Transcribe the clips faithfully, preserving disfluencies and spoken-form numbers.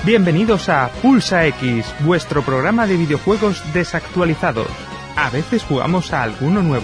Bienvenidos a Pulsa X, vuestro programa de videojuegos desactualizados. A veces jugamos a alguno nuevo.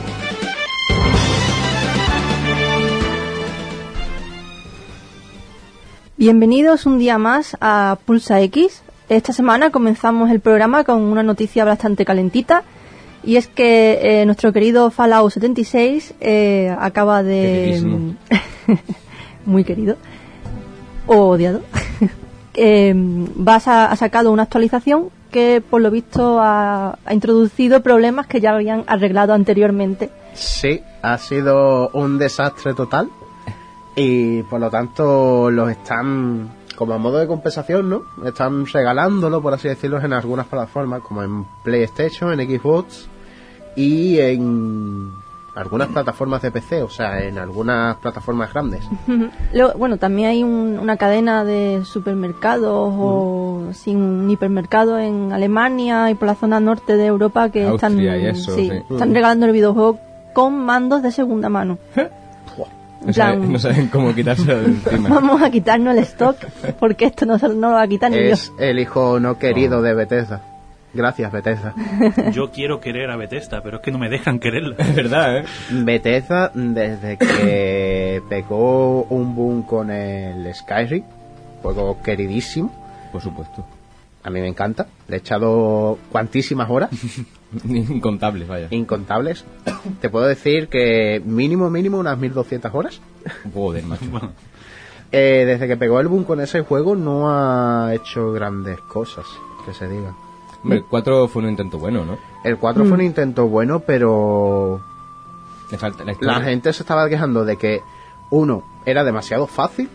Bienvenidos un día más a Pulsa X. Esta semana comenzamos el programa con una noticia bastante calentita, y es que eh, nuestro querido Fallout setenta y seis eh, acaba de... muy querido o odiado. eh, va a, ha sacado una actualización que por lo visto ha, ha introducido problemas que ya habían arreglado anteriormente. Sí, ha sido un desastre total y por lo tanto los están, como a modo de compensación, ¿no? Están regalándolo, por así decirlo, en algunas plataformas como en PlayStation, en Xbox y en algunas plataformas de P C, o sea, en algunas plataformas grandes. Luego, bueno, también hay un, una cadena de supermercados mm. o sin un hipermercado en Alemania y por la zona norte de Europa que Austria están, y eso, sí, sí. están regalando el videojuego con mandos de segunda mano. No saben, no saben cómo quitárselo de encima. Vamos a quitarnos el stock porque esto no, no lo va a quitar ni Es yo. el hijo no querido oh. de Bethesda. Gracias, Bethesda. Yo quiero querer a Bethesda, pero es que no me dejan quererla. Es verdad, ¿eh? Bethesda, desde que pegó un boom con el Skyrim, juego queridísimo. Por supuesto. A mí me encanta. Le he echado cuantísimas horas. Incontables, vaya. Incontables. Te puedo decir que mínimo, mínimo unas mil doscientas horas. Joder, macho. Bueno. Eh, desde que pegó el boom con ese juego no ha hecho grandes cosas, que se diga. Hombre, el cuatro fue un intento bueno, ¿no? El cuatro mm. fue un intento bueno, pero le falta la historia. La gente se estaba quejando de que, uno, era demasiado fácil,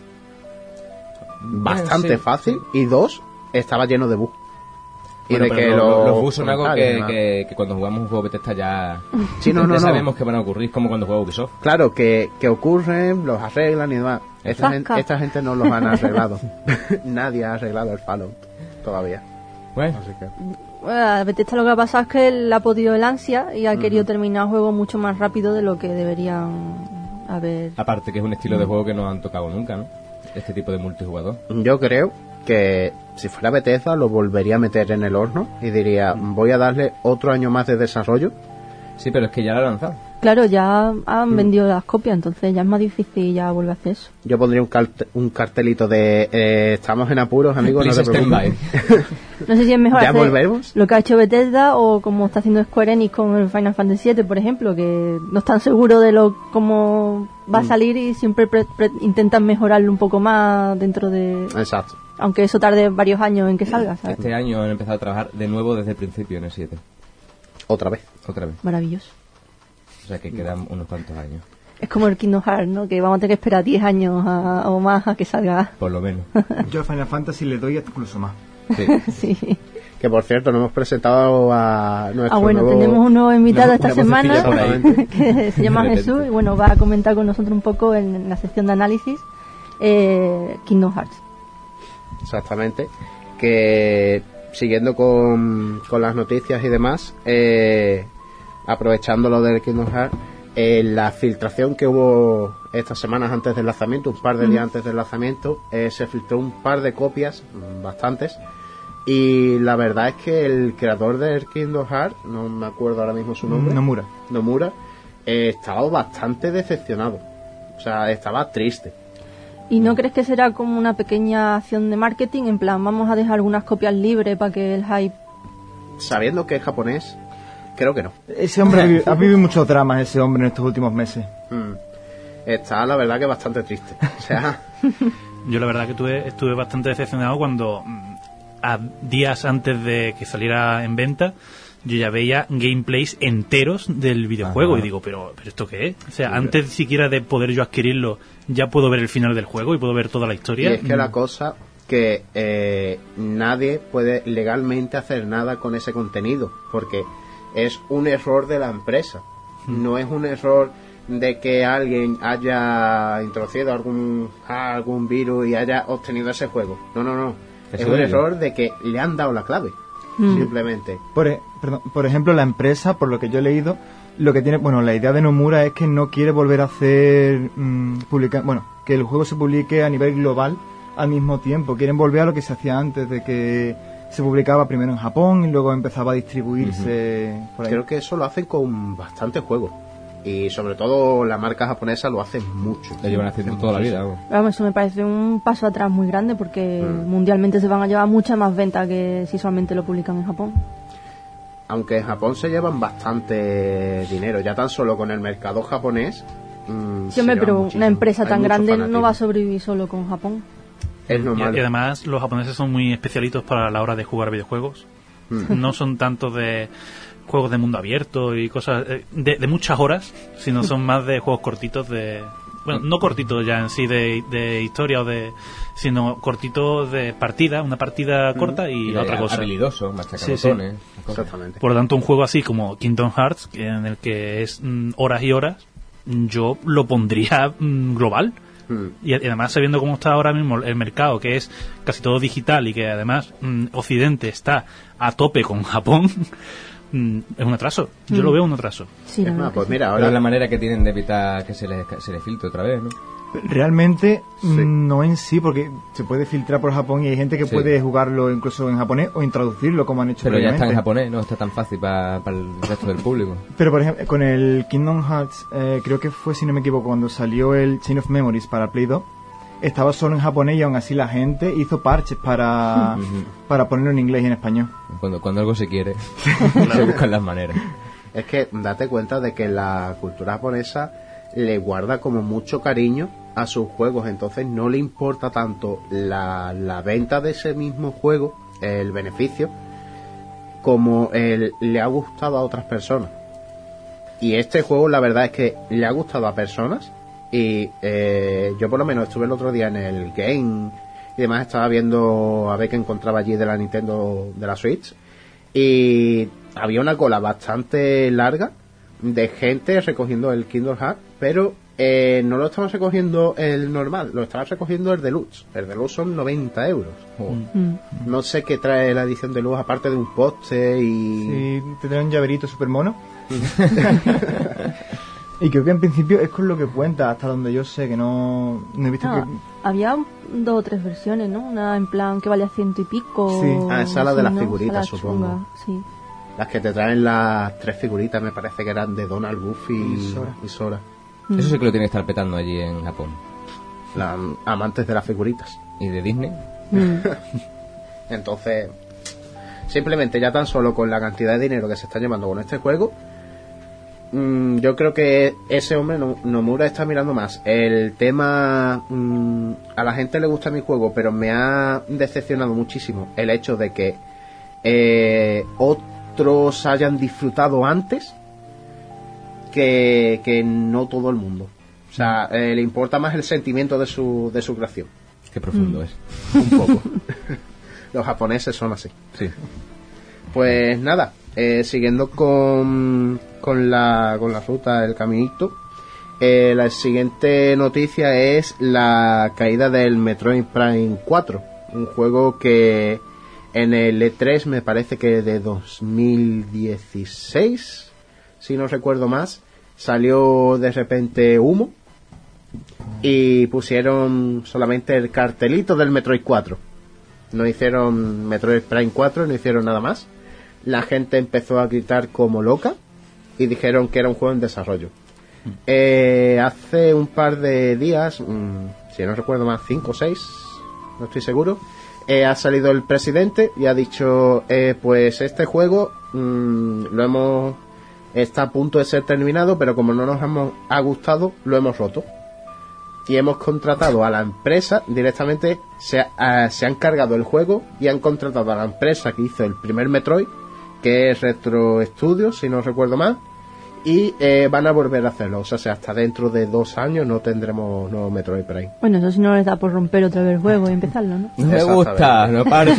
bastante sí, fácil, sí. Y dos, estaba lleno de bugs. Y bueno, de que lo, los, los bugs son algo que, que, que cuando jugamos un juego Bethesda ya, sí, no, no, ya no. sabemos que van a ocurrir, como cuando juega Ubisoft. Claro, que, que ocurren, los arreglan y demás. Esta gente, esta gente no los han arreglado. Nadie ha arreglado el Fallout todavía. Bueno, así que... bueno, Bethesda lo que ha pasado es que él ha podido el ansia y ha uh-huh. querido terminar el juego mucho más rápido de lo que deberían haber. Aparte que es un estilo uh-huh. de juego que no han tocado nunca, ¿no? Este tipo de multijugador. Yo creo que si fuera Bethesda lo volvería a meter en el horno y diría, voy a darle otro año más de desarrollo. Sí, pero es que ya lo han lanzado. Claro, ya han mm. vendido las copias, entonces ya es más difícil ya volver a hacer eso. Yo pondría un, cart- un cartelito de eh, estamos en apuros, amigos, no te preocupes. No sé si es mejor ¿Ya hacer volvemos? Lo que ha hecho Bethesda o como está haciendo Square Enix con el Final Fantasy siete, por ejemplo, que no están seguros de lo cómo va a salir y siempre pre- pre- intentan mejorarlo un poco más dentro de... Exacto. Aunque eso tarde varios años en que salga, ¿sabes? Este año han empezado a trabajar de nuevo desde el principio en el siete. Otra vez. Otra vez. Maravilloso. O sea que quedan unos cuantos años. Es como el Kingdom Hearts, ¿no? Que vamos a tener que esperar diez años a, o más a que salga. Por lo menos. Yo a Final Fantasy le doy incluso más. Sí. Sí. Que por cierto, nos hemos presentado a nuestro Ah, bueno, nuevo... tenemos un nuevo invitado no, esta semana que se llama De Jesús y bueno, va a comentar con nosotros un poco en, en la sección de análisis eh, Kingdom Hearts. Exactamente. Que siguiendo con, con las noticias y demás, eh, aprovechando lo del Kingdom Hearts, eh, la filtración que hubo estas semanas antes del lanzamiento, un par de días mm. antes del lanzamiento, eh, se filtró un par de copias, bastantes, y la verdad es que el creador del Kingdom Hearts, no me acuerdo ahora mismo su nombre, Nomura, Nomura eh, estaba bastante decepcionado, o sea, estaba triste. ¿Y no crees que será como una pequeña acción de marketing? En plan, vamos a dejar algunas copias libres para que el hype... Sabiendo que es japonés, creo que no. Ese hombre ha vivido muchos dramas, ese hombre, en estos últimos meses. Mm. Está, la verdad, que bastante triste. O sea... Yo la verdad que tuve, estuve bastante decepcionado cuando, a días antes de que saliera en venta, yo ya veía gameplays enteros del videojuego. Ajá. Y digo, ¿pero, pero esto qué es? O sea, sí, antes siquiera de poder yo adquirirlo, ya puedo ver el final del juego y puedo ver toda la historia. Y es que mm. la cosa que eh, nadie puede legalmente hacer nada con ese contenido, porque es un error de la empresa. Mm. No es un error de que alguien haya introducido algún algún virus y haya obtenido ese juego. No, no, no. Es, es un ello. error de que le han dado la clave. Mm. Simplemente. Por, e- perdón, por ejemplo, la empresa, por lo que yo he leído, lo que tiene, bueno, la idea de Nomura es que no quiere volver a hacer mmm, publicar, bueno, que el juego se publique a nivel global al mismo tiempo. Quieren volver a lo que se hacía antes, de que se publicaba primero en Japón y luego empezaba a distribuirse uh-huh. por ahí. Creo que eso lo hacen con bastantes juegos. Y sobre todo la marca japonesa lo hace mucho. Lo llevan haciendo toda la vida. Vamos. Vamos, eso me parece un paso atrás muy grande porque mm. mundialmente se van a llevar mucha más venta que si solamente lo publican en Japón. Aunque en Japón se llevan bastante dinero, ya tan solo con el mercado japonés. Mmm, sí, hombre, pero una empresa tan grande fanatismo. No va a sobrevivir solo con Japón. Es normal. Y, y además los japoneses son muy especialitos para la hora de jugar videojuegos. Mm. No son tanto de juegos de mundo abierto y cosas de, de muchas horas, sino son más de juegos cortitos de... Bueno, no cortitos ya en sí de, de historia o de... sino cortitos de partida, una partida corta y, y otra cosa. Habilidoso, machacabotones. Sí, sí. Exactamente. Por lo tanto, un juego así como Kingdom Hearts, en el que es mm, horas y horas, yo lo pondría mm, global. Mm. Y además, sabiendo cómo está ahora mismo el mercado, que es casi todo digital y que además mm, Occidente está a tope con Japón... es un atraso, yo mm. lo veo un atraso. Sí, es más, pues mira, ahora es la manera que tienen de evitar que se les, se les filtre otra vez, ¿no? Realmente sí. no en sí, porque se puede filtrar por Japón y hay gente que sí. puede jugarlo incluso en japonés o introducirlo como han hecho. Pero ya está en japonés, no está tan fácil para pa el resto del público. Pero por ejemplo, con el Kingdom Hearts, eh, creo que fue, si no me equivoco, cuando salió el Chain of Memories para Play dos, estaba solo en japonés y aún así la gente hizo parches para, uh-huh. para ponerlo en inglés y en español. Cuando, cuando algo se quiere, se buscan las maneras. Es que date cuenta de que la cultura japonesa le guarda como mucho cariño a sus juegos, entonces no le importa tanto la, la venta de ese mismo juego, el beneficio, como el, le ha gustado a otras personas. Y este juego la verdad es que le ha gustado a personas. Y eh, yo por lo menos estuve el otro día en el Game y demás, estaba viendo a ver qué encontraba allí de la Nintendo, de la Switch, y había una cola bastante larga de gente recogiendo el Kingdom Hearts, pero eh, no lo estaban recogiendo el normal, lo estaban recogiendo el Deluxe. El Deluxe son noventa euros. Oh. Mm. No sé qué trae la edición Deluxe aparte de un poste y... Sí, te trae un llaverito super mono. Y creo que en principio es con lo que cuenta, hasta donde yo sé, que no, no he visto ah, que... Había dos o tres versiones, ¿no? Una en plan que valía ciento y pico... Sí. Ah, esa es la de las ¿no? figuritas, supongo. Sí. Las que te traen las tres figuritas, me parece que eran de Donald, Goofy y Sora. Y Sora. Mm. Eso sí que lo tiene que estar petando allí en Japón. Las amantes de las figuritas. ¿Y de Disney? Mm. Entonces, simplemente ya tan solo con la cantidad de dinero que se está llevando con este juego... Mm, yo creo que ese hombre, Nomura, está mirando más el tema. Mm, a la gente le gusta mi juego, pero me ha decepcionado muchísimo el hecho de que eh, otros hayan disfrutado antes que, que no todo el mundo. O sea, eh, le importa más el sentimiento de su, de su creación. Qué profundo mm. es. Un poco. Los japoneses son así. Sí. Pues nada, eh, siguiendo con, con, la, con la ruta, el caminito, eh, la siguiente noticia es la caída del Metroid Prime cuatro, un juego que en el E tres me parece que de dos mil dieciséis, si no recuerdo más, salió de repente humo y pusieron solamente el cartelito del Metroid cuatro. No hicieron Metroid Prime cuatro, no hicieron nada más. La gente empezó a gritar como loca y dijeron que era un juego en desarrollo. Mm. Eh, hace un par de días, mmm, si no recuerdo más, cinco o seis, no estoy seguro, eh, ha salido el presidente y ha dicho, eh, pues este juego mmm, lo hemos está a punto de ser terminado, pero como no nos hemos, ha gustado, lo hemos roto. Y hemos contratado a la empresa directamente, se, a, se han cargado el juego y han contratado a la empresa que hizo el primer Metroid, que es Retro Studios, si no recuerdo mal, y eh, van a volver a hacerlo. O sea, hasta dentro de dos años no tendremos nuevo Metroid Prime. Bueno, eso si no les da por romper otra vez el juego y empezarlo, ¿no? Me gusta, lo parto.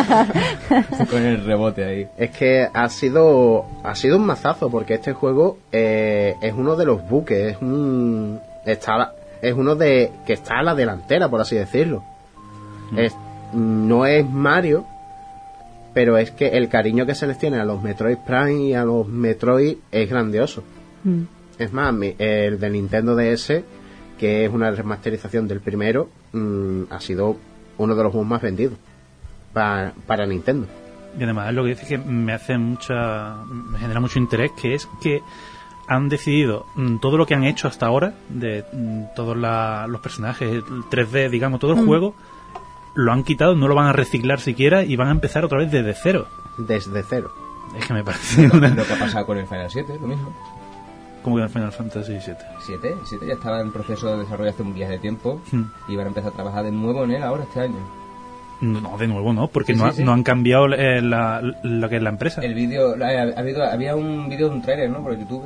Con el rebote ahí. Es que ha sido ha sido un mazazo, porque este juego eh, es uno de los buques, es un está es uno de que está a la delantera, por así decirlo. Mm. Es, no es Mario, pero es que el cariño que se les tiene a los Metroid Prime y a los Metroid es grandioso. Mm. Es más, el de Nintendo D S, que es una remasterización del primero, mmm, ha sido uno de los juegos más vendidos para, para Nintendo. Y además es lo que dice que me hace mucha, me genera mucho interés, que es que han decidido mm, todo lo que han hecho hasta ahora, de mm, todos la, los personajes, el tres D, digamos, todo el Mm. juego, lo han quitado, no lo van a reciclar siquiera y van a empezar otra vez desde cero. Desde cero. Es que me parece una... Lo que ha pasado con el Final siete, lo mismo. Como que en Final Fantasy siete. siete, siete ya estaba en proceso de desarrollo hace un viaje de tiempo Hmm. y van a empezar a trabajar de nuevo en él ahora este año. No, de nuevo no, porque Sí, no, sí, ha- sí. no han cambiado eh, la, lo que es la empresa. El vídeo, ha, ha habido, había un vídeo de un trailer, ¿no? Por YouTube.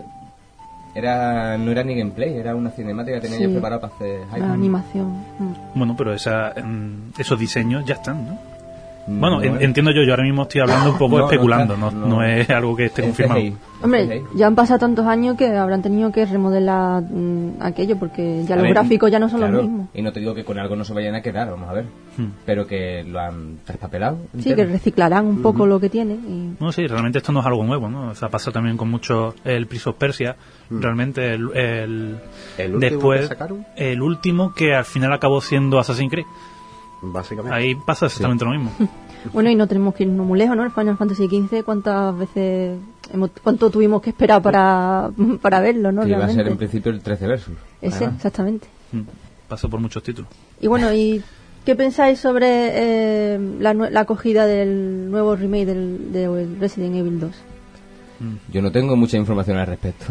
Era, no era ni gameplay, era una cinemática que tenía Sí. yo preparado para hacer hype. La animación. Mm. Bueno, pero esa, mm, esos diseños ya están, ¿no? No, Bueno, en- no, entiendo yo, yo ahora mismo estoy hablando un poco No, no especulando, está, no, no. no es algo que esté Es confirmado. C G I. Hombre, C G I. ya han pasado tantos años que habrán tenido que remodelar mm, aquello porque ya A los ver, gráficos ya no son claro, los mismos. Y no te digo que con algo no se vayan a quedar, vamos a ver. Hmm. Pero que lo han traspapelado. Sí, entero. que reciclarán un poco lo que tiene. Y... No, sí, realmente esto no es algo nuevo, ¿no? O sea, pasa también con mucho el Prince of Persia. Realmente el, el, El último después, que sacaron, el último que al final acabó siendo Assassin's Creed. básicamente. Ahí pasa exactamente lo mismo. Bueno, y no tenemos que irnos muy lejos, ¿no? El Final Fantasy quince, ¿cuántas veces, hemos, cuánto tuvimos que esperar para, para verlo, ¿no? Que iba a ser Realmente. en principio el trece Versus. Ese, además. exactamente. Mm, Pasó por muchos títulos. Y bueno, ¿y qué pensáis sobre eh, la, nue- la acogida del nuevo remake del, de Resident Evil dos? Yo no tengo mucha información al respecto.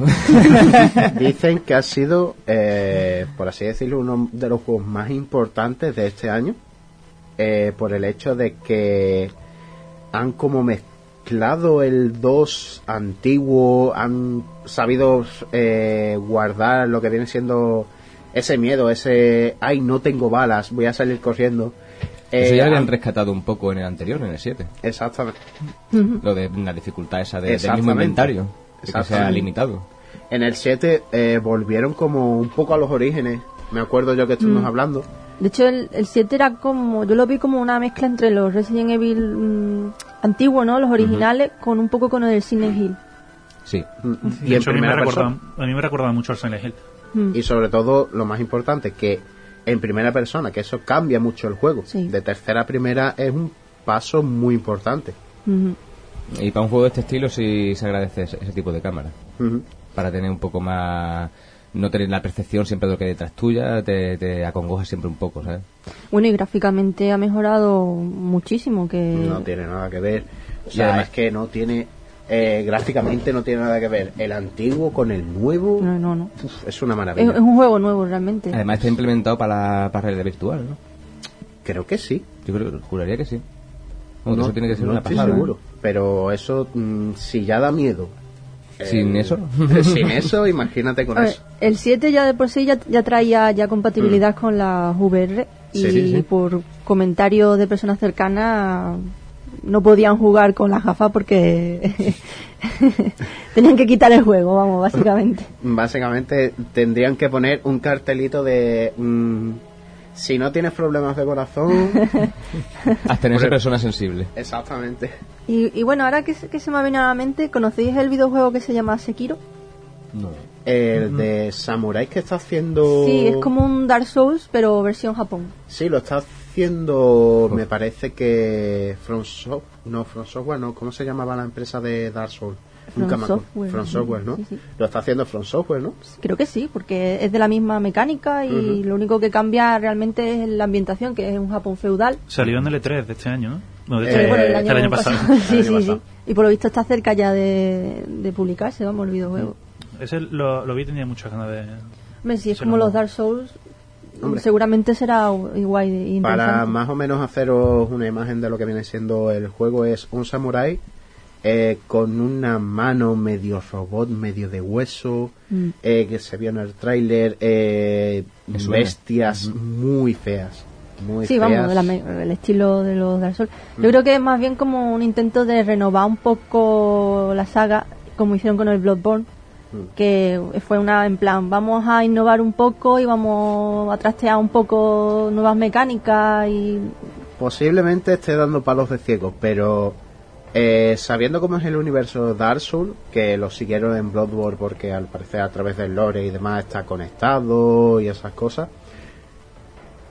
Dicen que ha sido, eh, por así decirlo, uno de los juegos más importantes de este año, eh, por el hecho de que han como mezclado el dos antiguo, han sabido eh, guardar lo que viene siendo ese miedo, ese, ay, no tengo balas, voy a salir corriendo. Eso Eh, ya lo habían han- rescatado un poco en el anterior, en el siete. Exactamente. Lo de la dificultad esa de- del mismo Exactamente. inventario. Que sea Exactamente. limitado. En el siete eh, volvieron como un poco a los orígenes. Me acuerdo yo que estuvimos Mm. hablando. De hecho, el, el siete era como, yo lo vi como una mezcla entre los Resident Evil mm, antiguos, ¿no? Los originales, con un poco con el Silent Hill. Sí. Y De en hecho, a mí, me primera recordaba, persona. a mí me recordaba mucho al Silent Hill. Mm. Y sobre todo, lo más importante, que en primera persona, que eso cambia mucho el juego. Sí. De tercera a primera es un paso muy importante. Ujú. Y para un juego de este estilo sí se agradece ese, ese tipo de cámara. Ujú. Para tener un poco más... No tener la percepción siempre de lo que hay detrás tuya, te, te acongoja siempre un poco, ¿sabes? Bueno, y gráficamente ha mejorado muchísimo, que... No tiene nada que ver. O Y sea, además- es que no tiene... eh, gráficamente no tiene nada que ver el antiguo con el nuevo. No, no, no. Uf, es una Es, maravilla. es un juego nuevo realmente. Además está implementado para, para realidad virtual, ¿no? Creo que sí. Yo creo, juraría que sí. Bueno, No, eso tiene que ser no una estoy pasada. ¿eh? seguro. Pero eso, mm, si ya da miedo. ¿Sin eh, eso? Sin eso, imagínate con A ver, eso. el siete ya de por sí ya, ya traía ya compatibilidad con las V R y Sí, sí, sí. por comentarios de personas cercanas no podían jugar con las gafas porque tenían que quitar el juego, vamos, básicamente. Básicamente tendrían que poner un cartelito de mm, si no tienes problemas de corazón. Hasta en esa persona sensible. Exactamente. Y, y bueno, ahora que, se- que se me ha venido a la mente, ¿conocéis el videojuego que se llama Sekiro? No. El de Samurai que está haciendo. Sí, es como un Dark Souls, pero versión Japón. Sí, lo está haciendo. Me parece que From Software. No, From Software, no. ¿Cómo se llamaba la empresa de Dark Souls? From Nunca me acuerdo. Software. From Software, ¿no? Sí, sí. Lo está haciendo From Software, ¿no? Creo que sí, porque es de la misma mecánica y Ujú. lo único que cambia realmente es la ambientación, que es un Japón feudal. Salió en el E tres de este año, ¿no? No, de Eh, este, bueno, el este año pasado. sí, El año sí, pasado. sí. Y por lo visto está cerca ya de, de publicarse, vamos, el videojuego. Ese lo, lo vi y tenía muchas ganas de... Hombre, si es Se como lo- los Dark Souls, Hombre. seguramente será igual de interesante. Para más o menos haceros una imagen de lo que viene siendo el juego, es un samurái eh, con una mano medio robot, medio de hueso, Mm. eh, que se vio en el tráiler, eh, Me suena. bestias muy feas. Muy Sí, feas. vamos, la me- el estilo de los Dark Souls. Mm. Yo creo que es más bien como un intento de renovar un poco la saga, como hicieron con el Bloodborne, Mm. que fue una en plan, vamos a innovar un poco y vamos a trastear un poco nuevas mecánicas y Posiblemente esté dando palos de ciego, pero eh, sabiendo cómo es el universo Dark Souls, que lo siguieron en Bloodborne porque al parecer a través del lore y demás está conectado y esas cosas,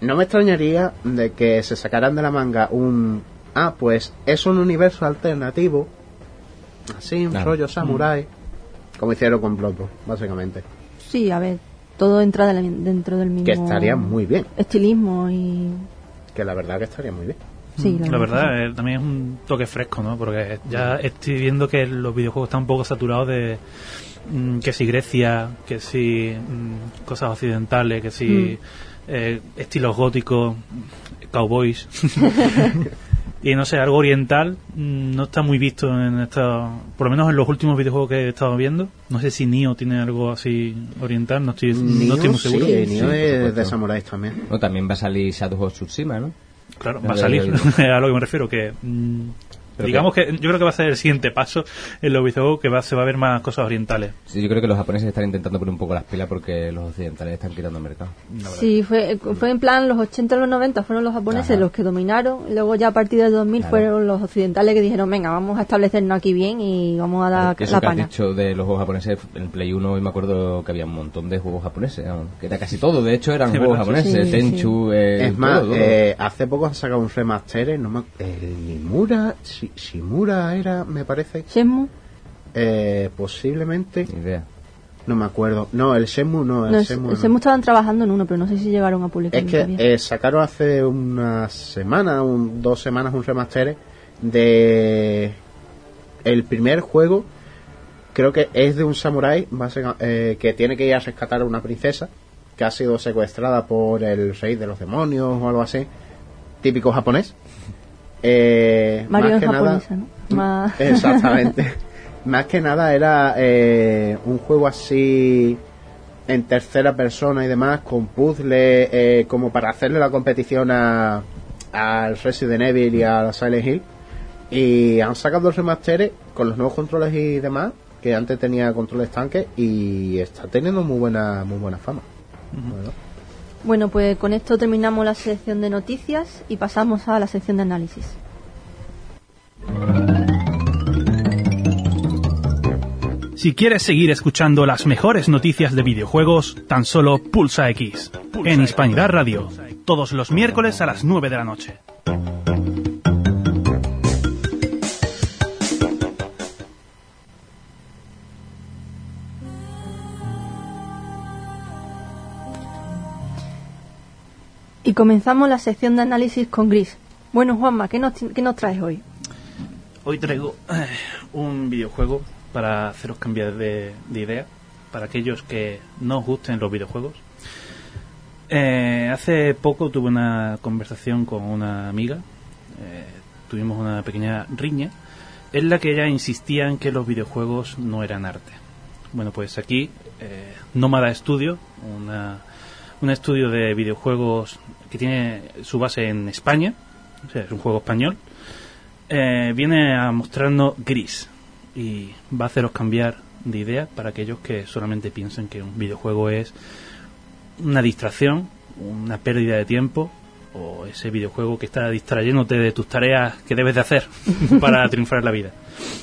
no me extrañaría de que se sacaran de la manga un... Ah, pues es un universo alternativo, así, un Claro. rollo samurái, como hicieron con Bloodborne, básicamente. Sí, a ver, todo entra de la- dentro del mismo... Que estaría muy bien, Estilismo y... que la verdad que estaría muy bien. Sí, La verdad, eh, también es un toque fresco, ¿no? Porque ya estoy viendo que los videojuegos están un poco saturados de mm, que si Grecia, que si mm, cosas occidentales, que si eh, estilos góticos, cowboys. Y no sé, algo oriental mm, no está muy visto en esta, por lo menos en los últimos videojuegos que he estado viendo. No sé si Nioh tiene algo así oriental, no estoy, no estoy muy seguro. Sí, Sí, Nioh por es supuesto. de samuráis también. No, también va a salir Shadow of Tsushima, ¿no? Claro, Ya va a lo he salir, oído. a lo que me refiero, que mm, Pero digamos que yo creo que va a ser el siguiente paso en los videojuegos, que va, se va a ver más cosas orientales. Sí, yo creo que los japoneses están intentando poner un poco las pilas porque los occidentales están quitando el mercado. Sí, fue, fue en plan los ochenta y los noventa fueron los japoneses Ajá. los que dominaron, y luego ya a partir del dos mil Claro. fueron los occidentales que dijeron, venga, vamos a establecernos aquí bien y vamos a dar Eso la que has pana. dicho de los juegos japoneses, en el Play uno hoy me acuerdo que había un montón de juegos japoneses, vamos, que era casi todo, de hecho eran Sí, juegos ¿verdad? japoneses, Sí, Tenchu, eh, Es más, todo, todo. eh, hace poco han sacado un remaster, no me, el Nimura, Shi- Shimura era, me parece, Shenmue, eh, posiblemente, Ni idea. no me acuerdo. No, el Shenmue no, el no, Shenmue el no. Shenmue estaban trabajando en uno, pero no sé si llegaron a publicar Es que todavía. eh, sacaron hace unas semanas, un, dos semanas, un remaster de el primer juego. Creo que es de un samurái básica- eh, que tiene que ir a rescatar a una princesa que ha sido secuestrada por el rey de los demonios o algo así, típico japonés. Eh, Mario más en que nada- japonesa, ¿no? Más- Exactamente. Más que nada era eh, un juego así en tercera persona y demás, con puzzles, eh, como para hacerle la competición a al Resident Evil y a Silent Hill. Y han sacado los remasteres con los nuevos controles y demás, que antes tenía controles tanques, y está teniendo muy buena muy buena fama. Bueno. Bueno, pues con esto terminamos la sección de noticias y pasamos a la sección de análisis. Si quieres seguir escuchando las mejores noticias de videojuegos, tan solo pulsa X en Hispanidad Radio, todos los miércoles a las nueve de la noche. Y comenzamos la sección de análisis con Gris. Bueno, Juanma, ¿qué nos, qué nos traes hoy? Hoy traigo eh, un videojuego para haceros cambiar de, de idea, para aquellos que no os gusten los videojuegos. Eh, hace poco tuve una conversación con una amiga, eh, tuvimos una pequeña riña, en la que ella insistía en que los videojuegos no eran arte. Bueno, pues aquí, eh, Nómada Studio, una, un estudio de videojuegos que tiene su base en España, o sea, es un juego español, eh, viene a mostrarnos Gris y va a haceros cambiar de idea para aquellos que solamente piensen que un videojuego es una distracción, una pérdida de tiempo, o ese videojuego que está distrayéndote de tus tareas que debes de hacer para triunfar en la vida.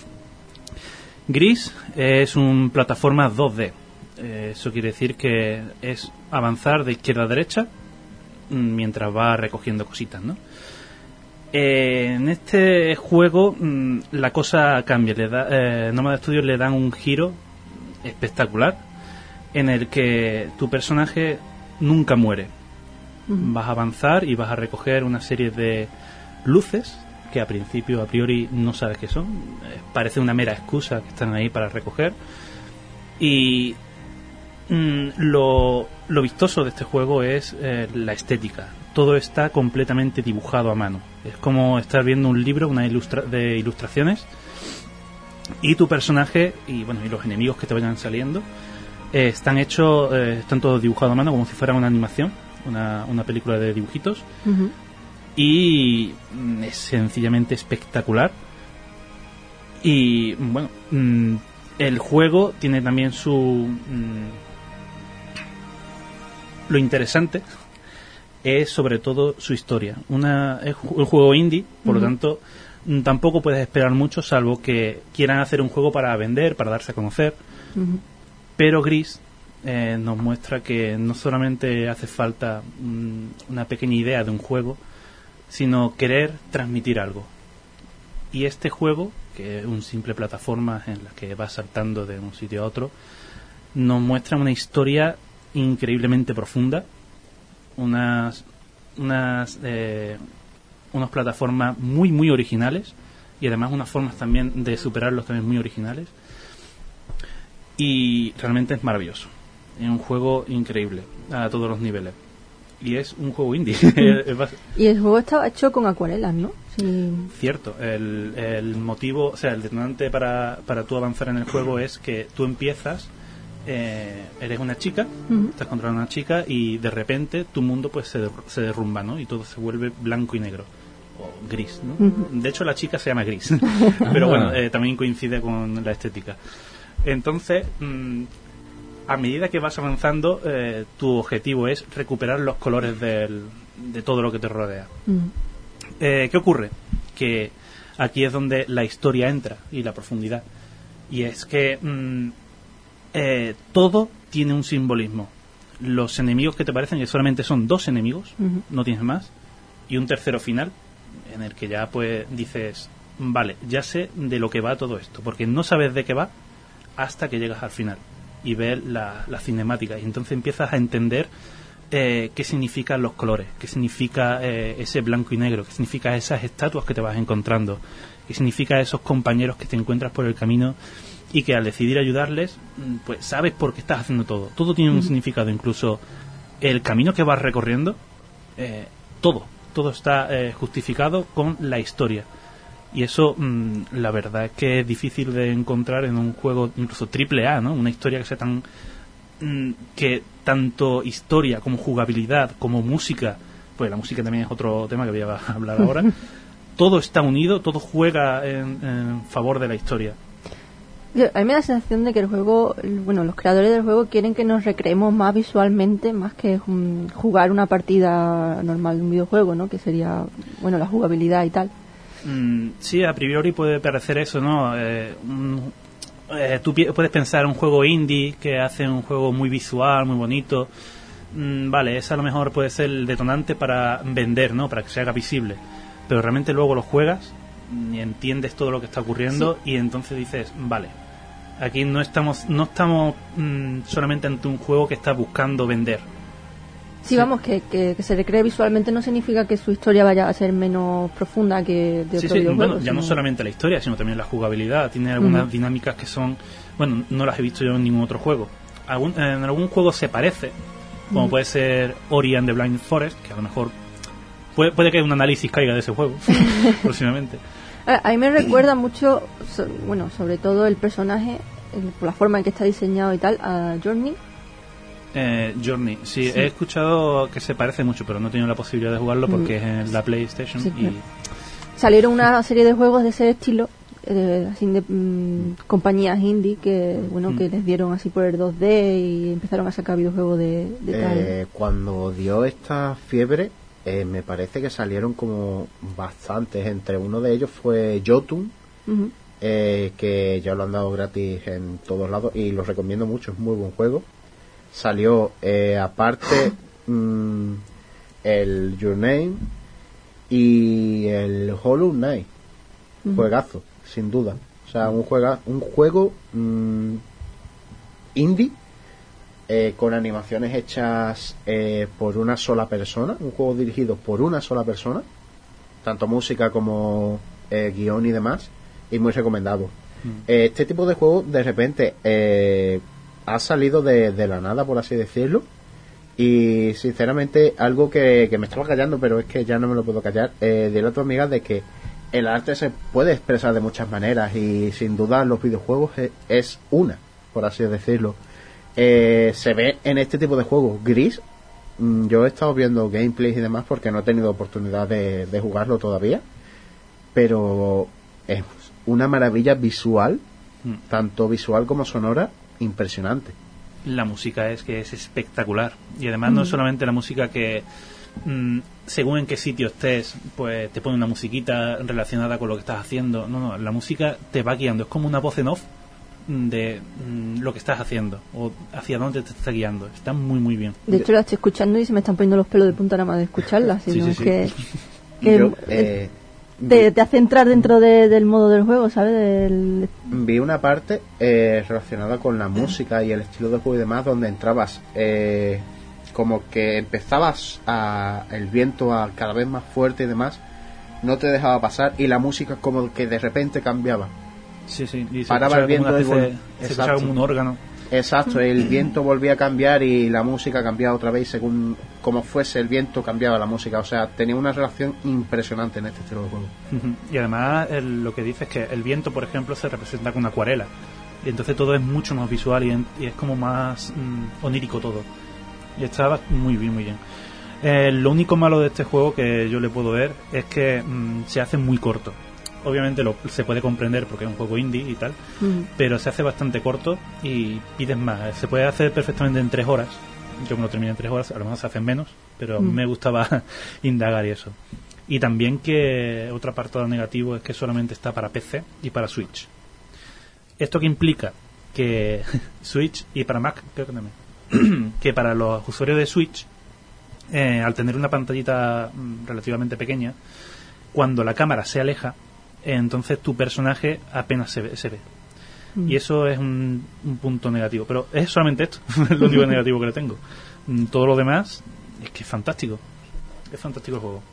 Gris es un plataforma dos D. Eh, eso quiere decir que es avanzar de izquierda a derecha mientras va recogiendo cositas, ¿no? Eh, en este juego mmm, la cosa cambia. Le da, eh, Nómada Studios le dan un giro espectacular en el que tu personaje nunca muere. Ujú. Vas a avanzar y vas a recoger una serie de luces que a principio, a priori, no sabes qué son. Eh, parece una mera excusa que están ahí para recoger. Y mm, lo, lo vistoso de este juego es eh, la estética. Todo está completamente dibujado a mano. Es como estar viendo un libro, una ilustra de ilustraciones, y tu personaje y bueno y los enemigos que te vayan saliendo eh, están hechos, eh, están todos dibujados a mano como si fuera una animación, una, una película de dibujitos. Ujú. Y mm, es sencillamente espectacular. Y bueno, mm, el juego tiene también su mm, lo interesante es sobre todo su historia. Una es un juego indie, por lo Ujú. tanto mm, tampoco puedes esperar mucho, salvo que quieran hacer un juego para vender, para darse a conocer. Ujú. Pero Gris eh, nos muestra que no solamente hace falta mm, una pequeña idea de un juego, sino querer transmitir algo. Y este juego, que es un simple plataforma en la que vas saltando de un sitio a otro, nos muestra una historia increíblemente profunda, unas unas eh, unas plataformas muy muy originales y además unas formas también de superarlos también muy originales, y realmente es maravilloso. Es un juego increíble a todos los niveles y es un juego indie. Y el juego estaba hecho con acuarelas, ¿no? Sí. Cierto, el, el motivo, o sea, el detonante para, para tú avanzar en el juego es que tú empiezas, eh, eres una chica, uh-huh. estás controlando a una chica y de repente tu mundo pues se, se derrumba, ¿no? Y todo se vuelve blanco y negro, o gris, ¿no? Uh-huh. De hecho la chica se llama Gris, pero bueno, eh, también coincide con la estética. Entonces, mmm, a medida que vas avanzando, eh, tu objetivo es recuperar los colores del, de todo lo que te rodea. Uh-huh. Eh, ¿Qué ocurre? Que aquí es donde la historia entra y la profundidad. Y es que mmm, eh, todo tiene un simbolismo. Los enemigos que te parecen que solamente son dos enemigos, uh-huh. no tienes más, y un tercero final, en el que ya pues dices, vale, ya sé de lo que va todo esto, porque no sabes de qué va hasta que llegas al final y ves la, la cinemática, y entonces empiezas a entender eh, qué significan los colores, qué significa eh, ese blanco y negro, qué significa esas estatuas que te vas encontrando, qué significa esos compañeros que te encuentras por el camino y que al decidir ayudarles, pues sabes por qué estás haciendo todo. Todo tiene un mm. significado, incluso el camino que vas recorriendo, eh, todo, todo está eh, justificado con la historia. Y eso, mmm, la verdad es que es difícil de encontrar en un juego incluso triple A, ¿no? Una historia que sea tan... Mmm, que tanto historia como jugabilidad, como música, pues la música también es otro tema que voy a hablar ahora, todo está unido, todo juega en, en favor de la historia. A mí me da la sensación de que el juego, bueno, los creadores del juego quieren que nos recreemos más visualmente, más que um, jugar una partida normal de un videojuego, ¿no? Que sería, bueno, la jugabilidad y tal. Mm, sí, a priori puede parecer eso, ¿no? Eh, un, eh, tú pi- puedes pensar en un juego indie que hace un juego muy visual, muy bonito. Mm, vale, ese a lo mejor puede ser el detonante para vender, ¿no? Para que se haga visible. Pero realmente luego lo juegas y entiendes todo lo que está ocurriendo, sí. Y entonces dices, vale, aquí no estamos no estamos mm, solamente ante un juego que está buscando vender. Sí, sí. Vamos, que, que, que se recree visualmente no significa que su historia vaya a ser menos profunda que de sí, otro sí, videojuego. Bueno, ya sino... no solamente la historia, sino también la jugabilidad. Tiene algunas uh-huh. dinámicas que son, bueno, no las he visto yo en ningún otro juego. Algún, en algún juego se parece, como uh-huh. puede ser Ori and the Blind Forest, que a lo mejor puede, puede que un análisis caiga de ese juego próximamente. A mí me recuerda mucho, so, bueno, sobre todo el personaje, el, por la forma en que está diseñado y tal, a Journey. Eh, Journey, sí, sí, he escuchado que se parece mucho, pero no he tenido la posibilidad de jugarlo porque mm. es en la PlayStation. Sí, y... claro. Salieron una serie de juegos de ese estilo, eh, así de mm, compagías indie que, bueno, mm. que les dieron así por el dos D y empezaron a sacar videojuegos de, de eh, tal. Cuando dio esta fiebre, Eh, me parece que salieron como bastantes. Entre uno de ellos fue Jotun, uh-huh. eh, que ya lo han dado gratis en todos lados y lo recomiendo mucho, es muy buen juego. Salió eh, aparte mmm, el Your Name y el Hollow Knight, uh-huh. juegazo, sin duda. O sea, un, juega, un juego mmm, indie. Eh, con animaciones hechas eh, por una sola persona, un juego dirigido por una sola persona, tanto música como eh, guión y demás, y muy recomendado. Mm. Eh, este tipo de juego de repente eh, ha salido de, de la nada, por así decirlo, y sinceramente algo que, que me estaba callando, pero es que ya no me lo puedo callar, eh, dile a tu amiga de que el arte se puede expresar de muchas maneras y sin duda los videojuegos es, es una, por así decirlo. Eh, se ve en este tipo de juegos gris. Mm, yo he estado viendo gameplays y demás porque no he tenido oportunidad de, de jugarlo todavía, pero es una maravilla visual, mm. tanto visual como sonora, impresionante. La música es que es espectacular y además mm. no es solamente la música que mm, según en qué sitio estés pues te pone una musiquita relacionada con lo que estás haciendo. No, no, la música te va guiando, es como una voz en off de mm, lo que estás haciendo o hacia dónde te está guiando. Está muy, muy bien. De hecho, la estoy escuchando y se me están poniendo los pelos de punta nada más de escucharla, sino Sí, sí, sí. que, que Yo, eh, te, te hace entrar dentro de- del modo del juego, ¿sabes? Del, vi una parte eh, relacionada con la música y el estilo de juego y demás, donde entrabas eh, como que empezabas a el viento a cada vez más fuerte y demás, no te dejaba pasar y la música como que de repente cambiaba. Sí, sí. Y se Paraba escuchaba el como una viento y especie- vol- se escuchaba Exacto. como un órgano. Exacto, el viento volvía a cambiar y la música cambiaba otra vez, según como fuese el viento cambiaba la música. O sea, tenía una relación impresionante en este estilo de juego. Ujú. Y además el- lo que dice es que el viento, por ejemplo, se representa con acuarela. Y entonces todo es mucho más visual y, en- y es como más mm, onírico todo. Y estaba muy bien, muy bien. Eh, lo único malo de este juego que yo le puedo ver es que mm, se hace muy corto. Obviamente lo, se puede comprender porque es un juego indie y tal, Mm. pero se hace bastante corto y pides más. Se puede hacer perfectamente en tres horas. Yo me lo terminé en tres horas, a lo mejor se hacen menos, pero Mm. me gustaba indagar y eso. Y también que otro apartado negativo es que solamente está para P C y para Switch. ¿Esto que implica? Que Switch y para Mac, creo que también. Que para los usuarios de Switch, eh, al tener una pantallita mm, relativamente pequeña, cuando la cámara se aleja, eh, entonces tu personaje apenas se ve. Se ve. Mm. Y eso es un, un punto negativo. Pero es solamente esto, es lo único negativo que le tengo. Mm, Todo lo demás es que es fantástico. Es fantástico el juego.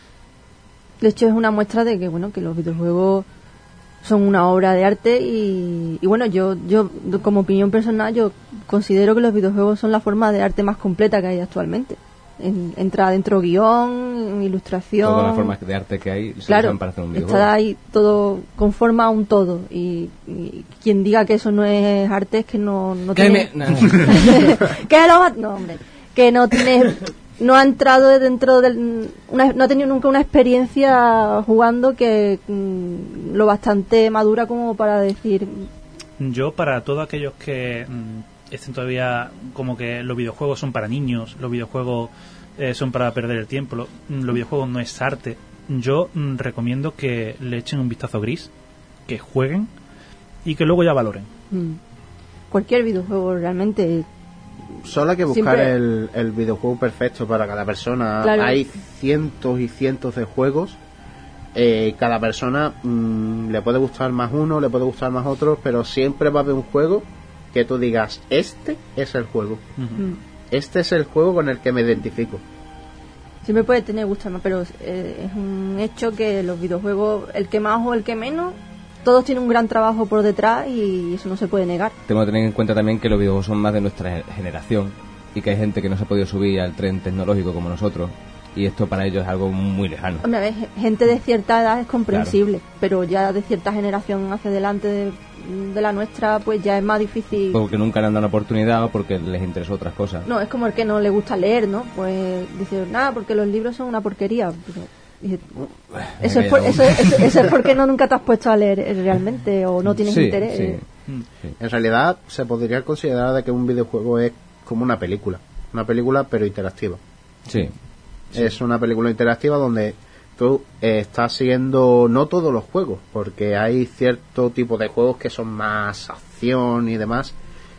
De hecho, es una muestra de que, bueno, que los videojuegos son una obra de arte y, y bueno, yo, yo como opinión personal, yo considero que los videojuegos son la forma de arte más completa que hay actualmente. En- entra dentro guión, ilustración. Todas las formas de arte que hay se Claro, usan para hacer un videojuego. está ahí todo, conforma un todo. Y, y quien diga que eso no es arte es que no, no ¿Qué tiene... me- no. que lo va- no, hombre, que no tiene, no ha entrado dentro del, una- no ha tenido nunca una experiencia jugando que mm, lo bastante madura como para decir, Yo, para todos aquellos que mm, estén todavía como que los videojuegos son para niños, los videojuegos eh, son para perder el tiempo, lo- mm, los videojuegos no es arte, yo mm, recomiendo que le echen un vistazo gris, que jueguen y que luego ya valoren. mm, cualquier videojuego realmente. Solo hay que buscar Siempre- el, el videojuego perfecto para cada persona. Claro. Hay cientos y cientos de juegos. Eh, cada persona mm, le puede gustar más uno, le puede gustar más otro, pero siempre va a haber un juego que tú digas, este es el juego. Ujú. mm, Este es el juego con el que me identifico. Siempre puede tener gusto más, pero eh, es un hecho que los videojuegos, el que más o el que menos, todos tienen un gran trabajo por detrás y eso no se puede negar. Tenemos que tener en cuenta también que los videojuegos son más de nuestra generación y que hay gente que no se ha podido subir al tren tecnológico como nosotros y esto para ellos es algo muy lejano. Hombre, a ver, gente de cierta edad es comprensible, pero ya de cierta generación hacia adelante de, de la nuestra, pues ya es más difícil. Porque nunca le han dado una oportunidad o porque les interesó otras cosas. No, es como el que no le gusta leer, ¿no? Pues dice, nada, porque los libros son una porquería. Pero, dice, eso, es por- eso, eso- eso es porque no nunca te has puesto a leer eh, realmente o no tienes Sí, interés. sí. eh. Mm. En realidad se podría considerar de que un videojuego es como una película. Una película pero interactiva. Sí. Es una película interactiva donde tú eh, estás siguiendo no todos los juegos, porque hay cierto tipo de juegos que son más acción y demás,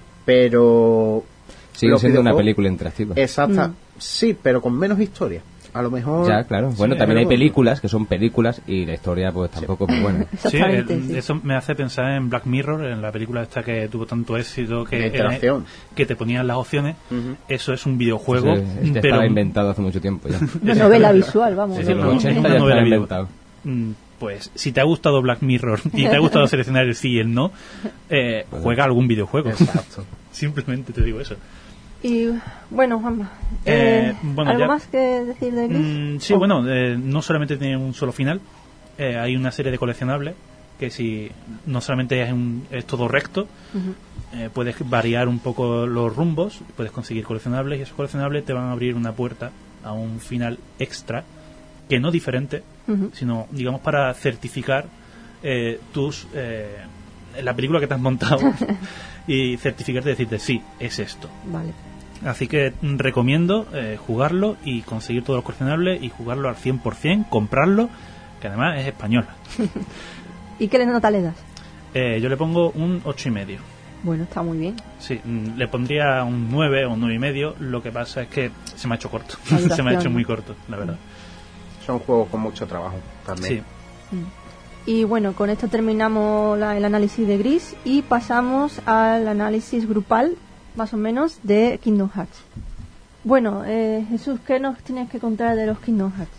pero Sigue los siendo una videojuegos- película interactiva. Exacta, Mm. sí, pero con menos historia. A lo mejor Ya, claro. Bueno, Sí, también hay pero- películas que son películas y la historia pues tampoco es muy buena. Sí, Exactamente, el- sí. eso me hace pensar en Black Mirror, en la película esta que tuvo tanto éxito que, De interacción. que te ponían las opciones. Ujú. Eso es un videojuego, Eso, este pero estaba inventado hace mucho tiempo ya. Una novela visual, vamos. Sí, En sí, ¿no? los no, ochenta una ya novela estaba viva. inventado. Mm, Pues si te ha gustado Black Mirror y te ha gustado seleccionar el sí y el no, eh, juega algún videojuego. Exacto. Simplemente te digo eso. Y bueno, Juanma, Eh, eh, bueno, ¿algo ya- más que decir de Gris? Mm, sí, Oh. bueno, eh, no solamente tiene un solo final, eh, hay una serie de coleccionables que si no solamente es, un- es todo recto, Ujú. eh, puedes variar un poco los rumbos, puedes conseguir coleccionables y esos coleccionables te van a abrir una puerta a un final extra, que no diferente, Ujú. sino digamos para certificar eh, tus eh, la película que te has montado y certificarte y decirte sí, es esto. Vale. Así que mm, recomiendo eh, jugarlo y conseguir todos los coleccionables y jugarlo al cien por ciento, comprarlo, que además es español. ¿Y qué nota le das? Eh, yo le pongo un ocho y medio. Bueno, está muy bien. Sí, mm, le pondría un nueve o un nueve y medio. Lo que pasa es que se me ha hecho corto. La se me ha duración. hecho muy corto, la verdad. Son juegos con mucho trabajo también. Sí. Y bueno, con esto terminamos la- el análisis de Gris y pasamos al análisis grupal, más o menos, de Kingdom Hearts. Bueno, eh, Jesús, ¿qué nos tienes que contar de los Kingdom Hearts?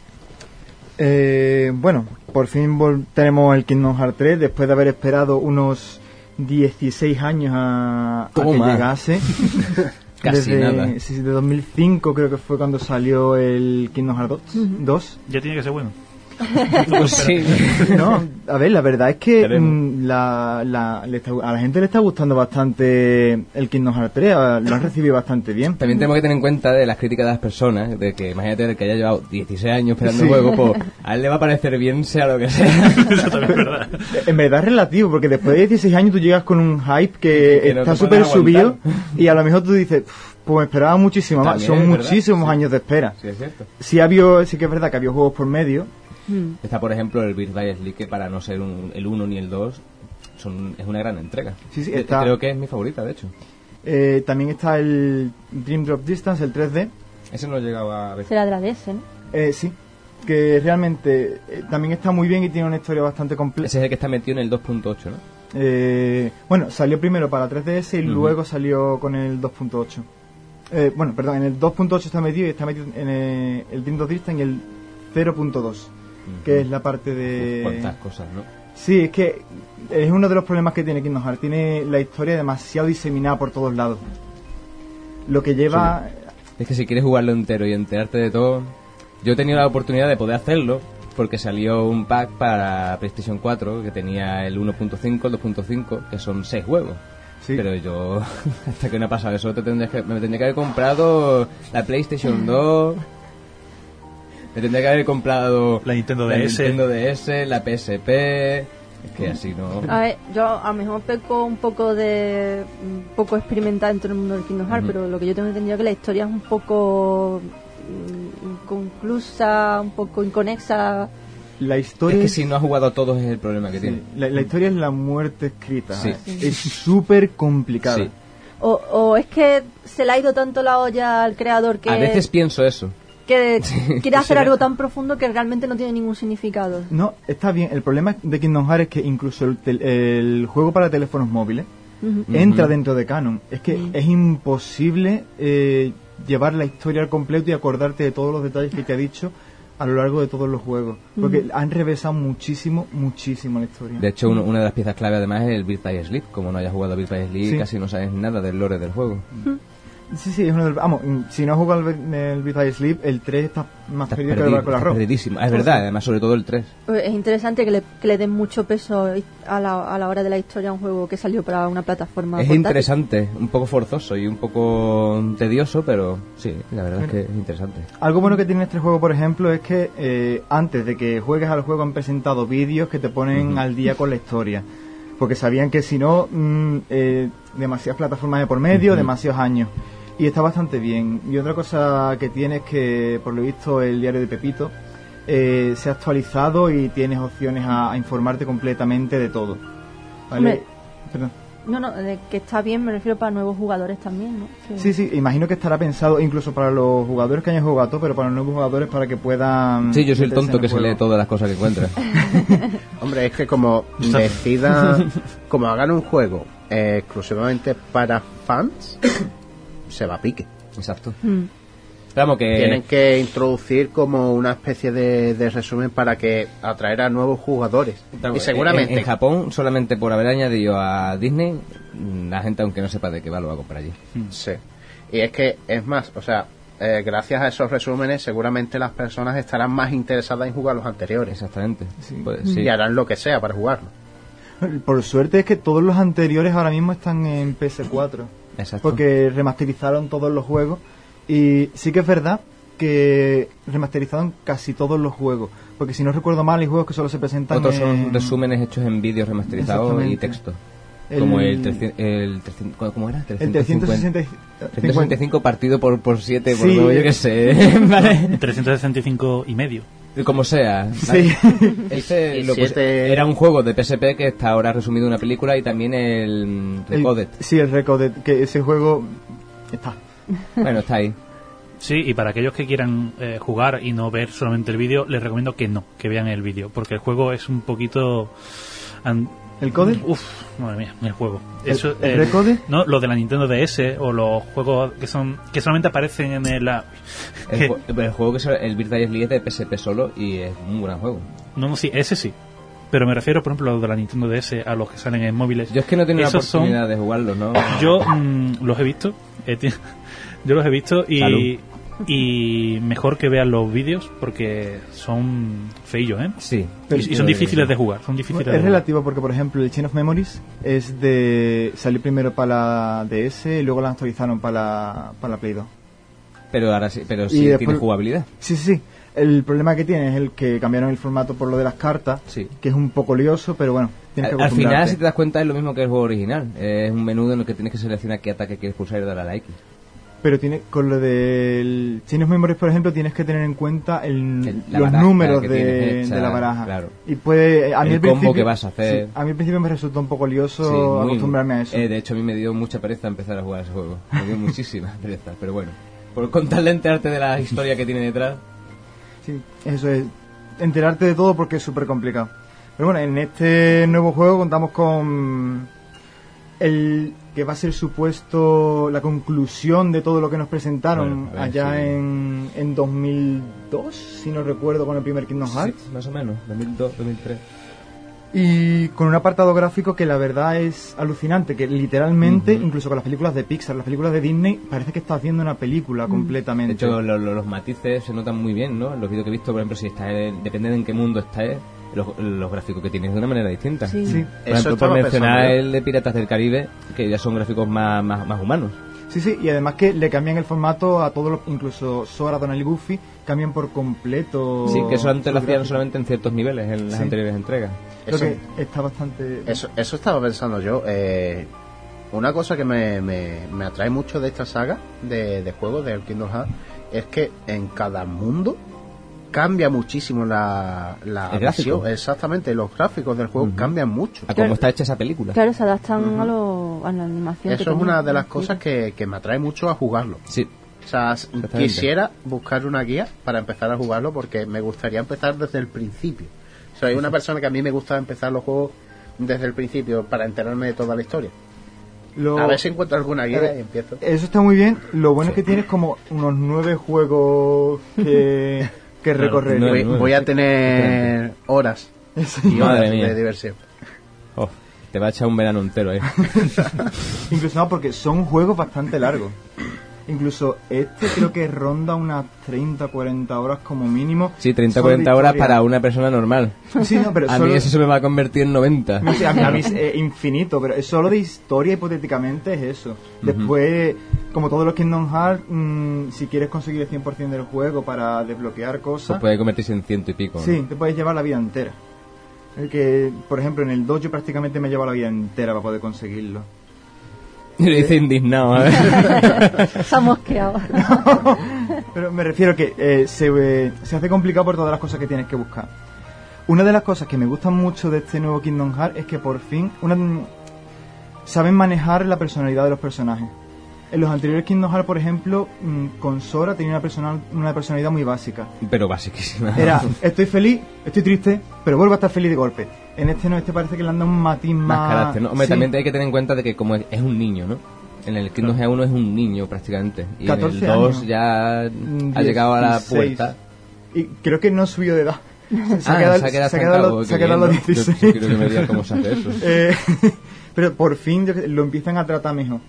Eh, bueno, por fin vol- tenemos el Kingdom Hearts tres después de haber esperado unos dieciséis años a, a que Toma. llegase. Casi Desde, nada. sí, sí, de dos mil cinco creo que fue cuando salió el Kingdom Hearts dos. Ya tiene que ser bueno. Pues sí. No, a ver, la verdad es que Queremos. mm, la, la, le está- a la gente le está gustando bastante el Kingdom Hearts tres, a- lo han recibido bastante bien. También tenemos que tener en cuenta de las críticas de las personas, de que imagínate que haya llevado dieciséis años esperando Sí. el juego, pues a él le va a parecer bien sea lo que sea. Eso también es verdad. En verdad es relativo, porque después de dieciséis años tú llegas con un hype que, Que no está te súper puedes subido aguantar. y a lo mejor tú dices, "Uf, pues me esperaba muchísimo más". También Son es verdad, muchísimos sí. años de espera. Sí, es cierto. Sí, había, sí que es verdad que había juegos por medio. Mm. Está, por ejemplo, el Birth by Sleep, que para no ser un- el uno ni el dos, son, es una gran entrega. Sí, sí, Eh, está- Creo que es mi favorita, de hecho. Eh, también está el Dream Drop Distance, el tres D. Ese no lo he llegado a ver. Será de la D S, ¿no? Eh, sí, que realmente eh, también está muy bien y tiene una historia bastante completa. Ese es el que está metido en el dos punto ocho, ¿no? Eh, bueno, salió primero para tres D S y Ujú. luego salió con el dos punto ocho. Eh, bueno, perdón, en el dos punto ocho está metido y está metido en el, el Dream Drop Distance en el cero punto dos, que es la parte de... Cuántas cosas, ¿no? Sí, es que es uno de los problemas que tiene Kingdom Hearts. Tiene la historia demasiado diseminada por todos lados. Lo que lleva... Es que si quieres jugarlo entero y enterarte de todo... Yo he tenido la oportunidad de poder hacerlo porque salió un pack para PlayStation cuatro que tenía el uno punto cinco, el dos punto cinco, que son seis juegos. Sí. Pero yo, hasta que no ha pasado eso, te tendrías que, me tendría que haber comprado la PlayStation dos, me tendría que haber comprado La Nintendo la D S. Nintendo D S, la P S P, es que así no... A ver, yo a lo mejor peco un poco de... un poco experimentada en todo el mundo del Kingdom Hearts, Ujú. pero lo que yo tengo entendido es que la historia es un poco mm, inconclusa, un poco inconexa. La Es historia que si no has jugado a todos es el problema que sí, tiene. la, la historia es la muerte escrita. Sí. ¿eh? Es súper complicada. Sí. O, o es que se le ha ido tanto la olla al creador que, A veces pienso eso. que quiere hacer Sí. algo tan profundo que realmente no tiene ningún significado. No, está bien. El problema de Kingdom Hearts es que incluso el, tel- el juego para teléfonos móviles Ujú. entra Ujú. dentro de Canon. Es que Mm. es imposible eh, llevar la historia al completo y acordarte de todos los detalles que te ha dicho a lo largo de todos los juegos. Porque han revesado muchísimo, muchísimo la historia. De hecho, uno- una de las piezas clave además es el Birth by Sleep. Como no hayas jugado a Birth by Sleep, Sí. casi no sabes nada del lore del juego. Sí, sí, es uno de los... Vamos, mm, si no has jugado el, el Beat by Sleep, el tres está más Estás perdido que el perdido, barco del estás arroz. perdidísimo. Ah, es verdad, además, sobre todo el tres. Pues es interesante que le, que le den mucho peso a la, a la hora de la historia a un juego que salió para una plataforma Es portátil. interesante, un poco forzoso y un poco tedioso, pero sí, la verdad es que es interesante. Algo bueno que tiene este juego, por ejemplo, es que eh, antes de que juegues al juego han presentado vídeos que te ponen Ujú. al día con la historia. Porque sabían que si no, mm, eh, demasiadas plataformas de por medio, Ujú. demasiados años. Y está bastante bien. Y otra cosa que tiene es que, por lo visto, el diario de Pepito eh, se ha actualizado y tienes opciones a, a informarte completamente de todo. ¿Vale? Hombre. Perdón. No, no, de que está bien me refiero para nuevos jugadores también, ¿no? Sí, sí, imagino que estará pensado incluso para los jugadores que hayan jugado todo, pero para los nuevos jugadores para que puedan... Sí, yo soy el meterse tonto en que se juego. lee todas las cosas que encuentra. Hombre, es que como decida, como hagan un juego eh, exclusivamente para fans, se va a pique. Exacto. Mm. Vamos, que... Tienen que introducir como una especie de, de resumen para que atraer a nuevos jugadores. Claro, Y seguramente En, en Japón, solamente por haber añadido a Disney, la gente, aunque no sepa de qué va, lo va a comprar allí. sí. Y es que, es más, o sea, eh, gracias a esos resúmenes, seguramente las personas estarán más interesadas en jugar los anteriores. Exactamente. Sí. Pues, sí. Y harán lo que sea para jugarlo. Por suerte es que todos los anteriores ahora mismo están en P S cuatro. Exacto. Porque remasterizaron todos los juegos. Y sí que es verdad que remasterizaron casi todos los juegos. Porque si no recuerdo mal, hay juegos que solo se presentan Otros en... son resúmenes hechos en vídeos remasterizados y Exactamente. texto. El- Como el, trescientos, el trescientos, ¿cómo era? El trescientos sesenta y trescientos sesenta y cinco partido por, por siete, por Sí. dos, yo qué sé. ¿Vale? trescientos sesenta y cinco y medio. Como sea. Sí. Este Y lo puse- siete- era un juego de P S P que está ahora resumido en una película y también el mm, Recoded. El- sí, el Recoded, que ese juego está. Bueno, está ahí. Sí, y para aquellos que quieran eh, jugar y no ver solamente el vídeo, les recomiendo que no, que vean el vídeo, porque el juego es un poquito... an- ¿El Coded? Uf, madre mía, el juego. ¿El- Eso, el eh, Recoded? No, los de la Nintendo D S o los juegos que son que solamente aparecen en el... la- El, ju- el juego que es el Virtual League es de P S P solo y es un gran juego. No, no, sí, ese sí. Pero me refiero, por ejemplo, a los de la Nintendo D S, a los que salen en móviles. Yo es que no he tenido la Esos son- oportunidad de jugarlo, ¿no? Yo mm, los he visto. he ti- yo los he visto y, Salud. y mejor que vean los vídeos porque son feillos, ¿eh? Sí. Y, y son difíciles de jugar. Son difíciles de Es jugar. relativo porque, por ejemplo, el Chain of Memories es de... salió primero para la D S y luego la actualizaron para la, para la Play dos. Pero ahora sí, pero Y sí después- tiene jugabilidad. Sí, sí, sí. El problema que tiene es el que cambiaron el formato por lo de las cartas, Sí. que es un poco lioso, pero bueno, tienes que Al, al final, acostumbrarte. si te das cuenta, es lo mismo que el juego original. Es un menú en el que tienes que seleccionar qué ataque quieres pulsar y darle a la X. Pero tiene, con lo del Chain of Memories, por ejemplo, tienes que tener en cuenta el, El- la los baraja números que de, tienes hecha, de la baraja. claro. Y puede, a mí El al combo principio- que vas a hacer. sí, a mí al principio me resultó un poco lioso Sí, muy- acostumbrarme a eso. eh, de hecho, a mí me dio mucha pereza empezar a jugar ese juego. Me dio muchísima pereza, pero bueno. Por contarle enterarte de la historia que tiene detrás. Sí, eso es. Enterarte de todo porque es súper complicado. Pero bueno, en este nuevo juego contamos con el que va a ser supuesto la conclusión de todo lo que nos presentaron Bueno, a ver, allá sí. en, en dos mil dos, si no recuerdo, con el primer Kingdom Hearts. Sí, más o menos, dos mil dos, dos mil tres. Y con un apartado gráfico que la verdad es alucinante, que literalmente, Ujú. incluso con las películas de Pixar, las películas de Disney, parece que estás viendo una película De completamente. hecho, lo- lo- los matices se notan muy bien, ¿no? En los vídeos que he visto, por ejemplo, si está en- depende de en qué mundo estés, los, los gráficos que tienes de una manera distinta. Sí. Sí. Por Eso ejemplo, estaba por mencionar pensando yo. el de Piratas del Caribe, que ya son gráficos más, más, más humanos. Sí, sí, y además que le cambian el formato a todos los, incluso Sora, Donald y Goofy, cambian por completo. Sí, que eso antes lo su hacían gráfico. solamente en ciertos niveles, en las Sí. anteriores entregas. Creo Eso- que está bastante... Eso, eso estaba pensando yo. Eh, una cosa que me, me, me atrae mucho de esta saga de, de juegos del Kingdom Hearts es que en cada mundo cambia muchísimo la, la El gráfico. visión. Exactamente, los gráficos del juego Ujú. cambian mucho. A cómo está hecha esa película. Claro, se adaptan a, lo, a la animación. que Eso es tenía. una de las cosas que, que me atrae mucho a jugarlo. Sí. O sea, s- Exactamente. quisiera buscar una guía para empezar a jugarlo porque me gustaría empezar desde el principio. Soy una persona que a mí me gusta empezar los juegos desde el principio para enterarme de toda la historia. Lo- A ver si encuentro alguna guía Eh, y empiezo. Eso está muy bien. Lo bueno es que tienes como unos nueve juegos que, que Claro, recorrer. nueve. Voy, voy a tener horas Sí. y horas Madre mía. de diversión. Oh, te va a echar un verano entero ahí. Incluso no, porque son juegos bastante largos. Incluso este creo que ronda unas treinta, cuarenta horas como mínimo. Sí, treinta, Solo cuarenta de horas historia. para una persona normal. Sí, no, pero A solo- mí eso se me va a convertir en noventa. No sé, a mí, a mí es eh, infinito, pero es solo de historia hipotéticamente es eso. Después, como todos los Kingdom Hearts, mm, si quieres conseguir el cien por ciento del juego para desbloquear cosas, Pues puede convertirse en ciento y pico. ¿no? sí, te puedes llevar la vida entera. El que, por ejemplo, en el dos yo prácticamente me llevo la vida entera para poder conseguirlo. Y lo dice indignado, a ver. Se ha mosqueado. Pero me refiero que eh, se, eh, se hace complicado por todas las cosas que tienes que buscar. Una de las cosas que me gustan mucho de este nuevo Kingdom Hearts es que por fin una, saben manejar la personalidad de los personajes. En los anteriores Kingdom Hearts, por ejemplo, mm, con Sora tenía una, personal, una personalidad muy básica. Pero basiquísima. Era, estoy feliz, estoy triste, pero vuelvo a estar feliz de golpe. En este no, este parece que le han dado un matiz más... Más carácter, ¿no? Hombre, Sí. también hay que tener en cuenta de que como es, es un niño, ¿no? En el Kingdom Hearts uno es un niño prácticamente. Y en el catorce dos años. ya Mm, ha llegado a la dieciséis. puerta. Y creo que no subió de edad. Se Ah, ha quedado, se ha quedado se ha quedado a estancado, los- qué se ha quedado a los bien, ¿no? Yo- dieciséis. yo quiero que me diga cómo se hace eso. Eh, pero por fin yo que- lo empiezan a tratar mejor.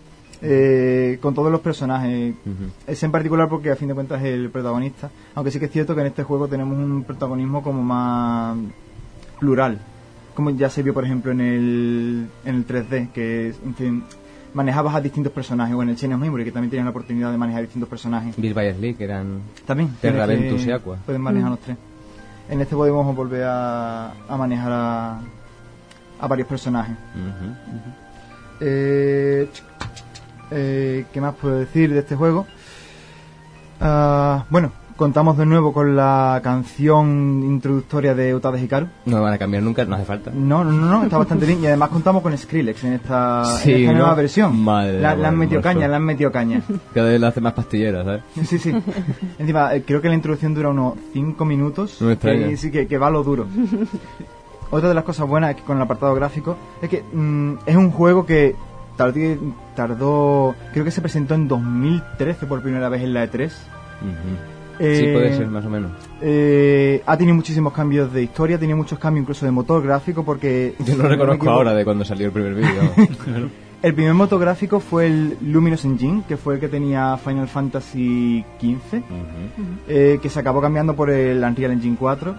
Eh, con todos los personajes. Ujú. Ese en particular porque a fin de cuentas es el protagonista. Aunque sí que es cierto que en este juego tenemos un protagonismo como más plural. Como ya se vio por ejemplo en el, en el tres D, que en fin, manejabas a distintos personajes. O en el Chain of Memory, que también tenían la oportunidad de manejar distintos personajes. Bill Byers Lee, que eran... También. Terra tienes que- Ventus y Aqua. Pueden manejar los tres. En este podemos volver a, a manejar a, a varios personajes. Ujú. Eh, eh, ¿Qué más puedo decir de este juego? Ah, bueno, Contamos de nuevo con la canción introductoria de Utada Hikaru. No van a cambiar nunca, no hace falta. No, no, no, no, está bastante bien. Y además contamos con Skrillex en esta, Sí, en esta ¿no? nueva versión. Madre la, del la han amor metido hermoso. caña, la han metido caña. Cada vez lo hace más pastillera, ¿sabes? Sí, sí. Encima, eh, creo que la introducción dura unos cinco minutos. No me extraña. Que, sí, que, que va a lo duro. Otra de las cosas buenas es que con el apartado gráfico es que mm, es un juego que tardó, tardó, creo que se presentó en dos mil trece por primera vez en la E tres. Ujú. Eh, Sí, puede ser, más o menos. Eh, ha tenido muchísimos cambios de historia, ha tenido muchos cambios incluso de motor gráfico porque... Yo no me reconozco equivoco, ahora de cuando salió el primer vídeo. El primer motor gráfico fue el Luminous Engine, que fue el que tenía Final Fantasy quince, Ujú. eh, que se acabó cambiando por el Unreal Engine cuatro,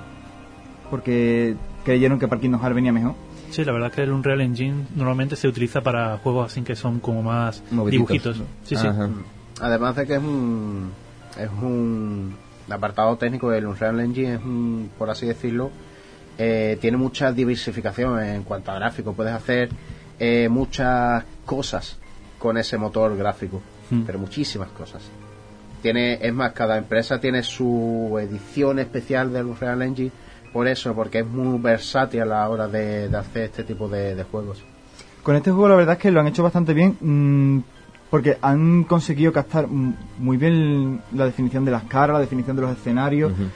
porque creyeron que para Kingdom Hearts venía mejor. Sí, la verdad es que el Unreal Engine normalmente se utiliza para juegos así que son como más Moviditos. dibujitos. Sí, sí. Ajá. Además de que es un es un apartado técnico del Unreal Engine, es un, por así decirlo, eh, tiene mucha diversificación en cuanto a gráfico. Puedes hacer eh, muchas cosas con ese motor gráfico, Hmm. pero muchísimas cosas. Tiene, es más, cada empresa tiene su edición especial del Unreal Engine, por eso, porque es muy versátil a la hora de, de hacer este tipo de, de juegos. Con este juego la verdad es que lo han hecho bastante bien, mmm, porque han conseguido captar mm, muy bien la definición de las caras, la definición de los escenarios, Ujú.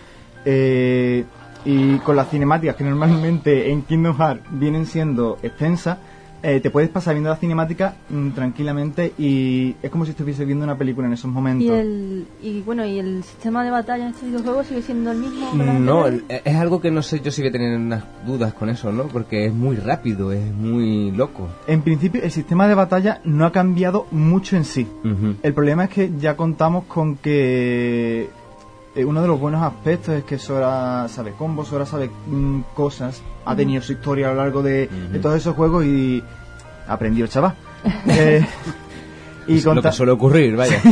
eh, y con las cinemáticas que normalmente en Kingdom Hearts vienen siendo extensas, eh, te puedes pasar viendo la cinemática mm, tranquilamente y es como si estuviese viendo una película en esos momentos. Y el y bueno, y el sistema de batalla en este videojuego sigue siendo el mismo. que las No, anteriores? el- es algo que no sé yo si voy a tener unas dudas con eso, ¿no? Porque es muy rápido, es muy loco. En principio el sistema de batalla no ha cambiado mucho en sí. Ujú. El problema es que ya contamos con que eh, uno de los buenos aspectos es que Sora sabe combos, Sora sabe mm, cosas, ha tenido su historia a lo largo de, Ujú. de todos esos juegos y aprendió el chaval. Eh, y, Es lo con que ta- suele ocurrir, vaya.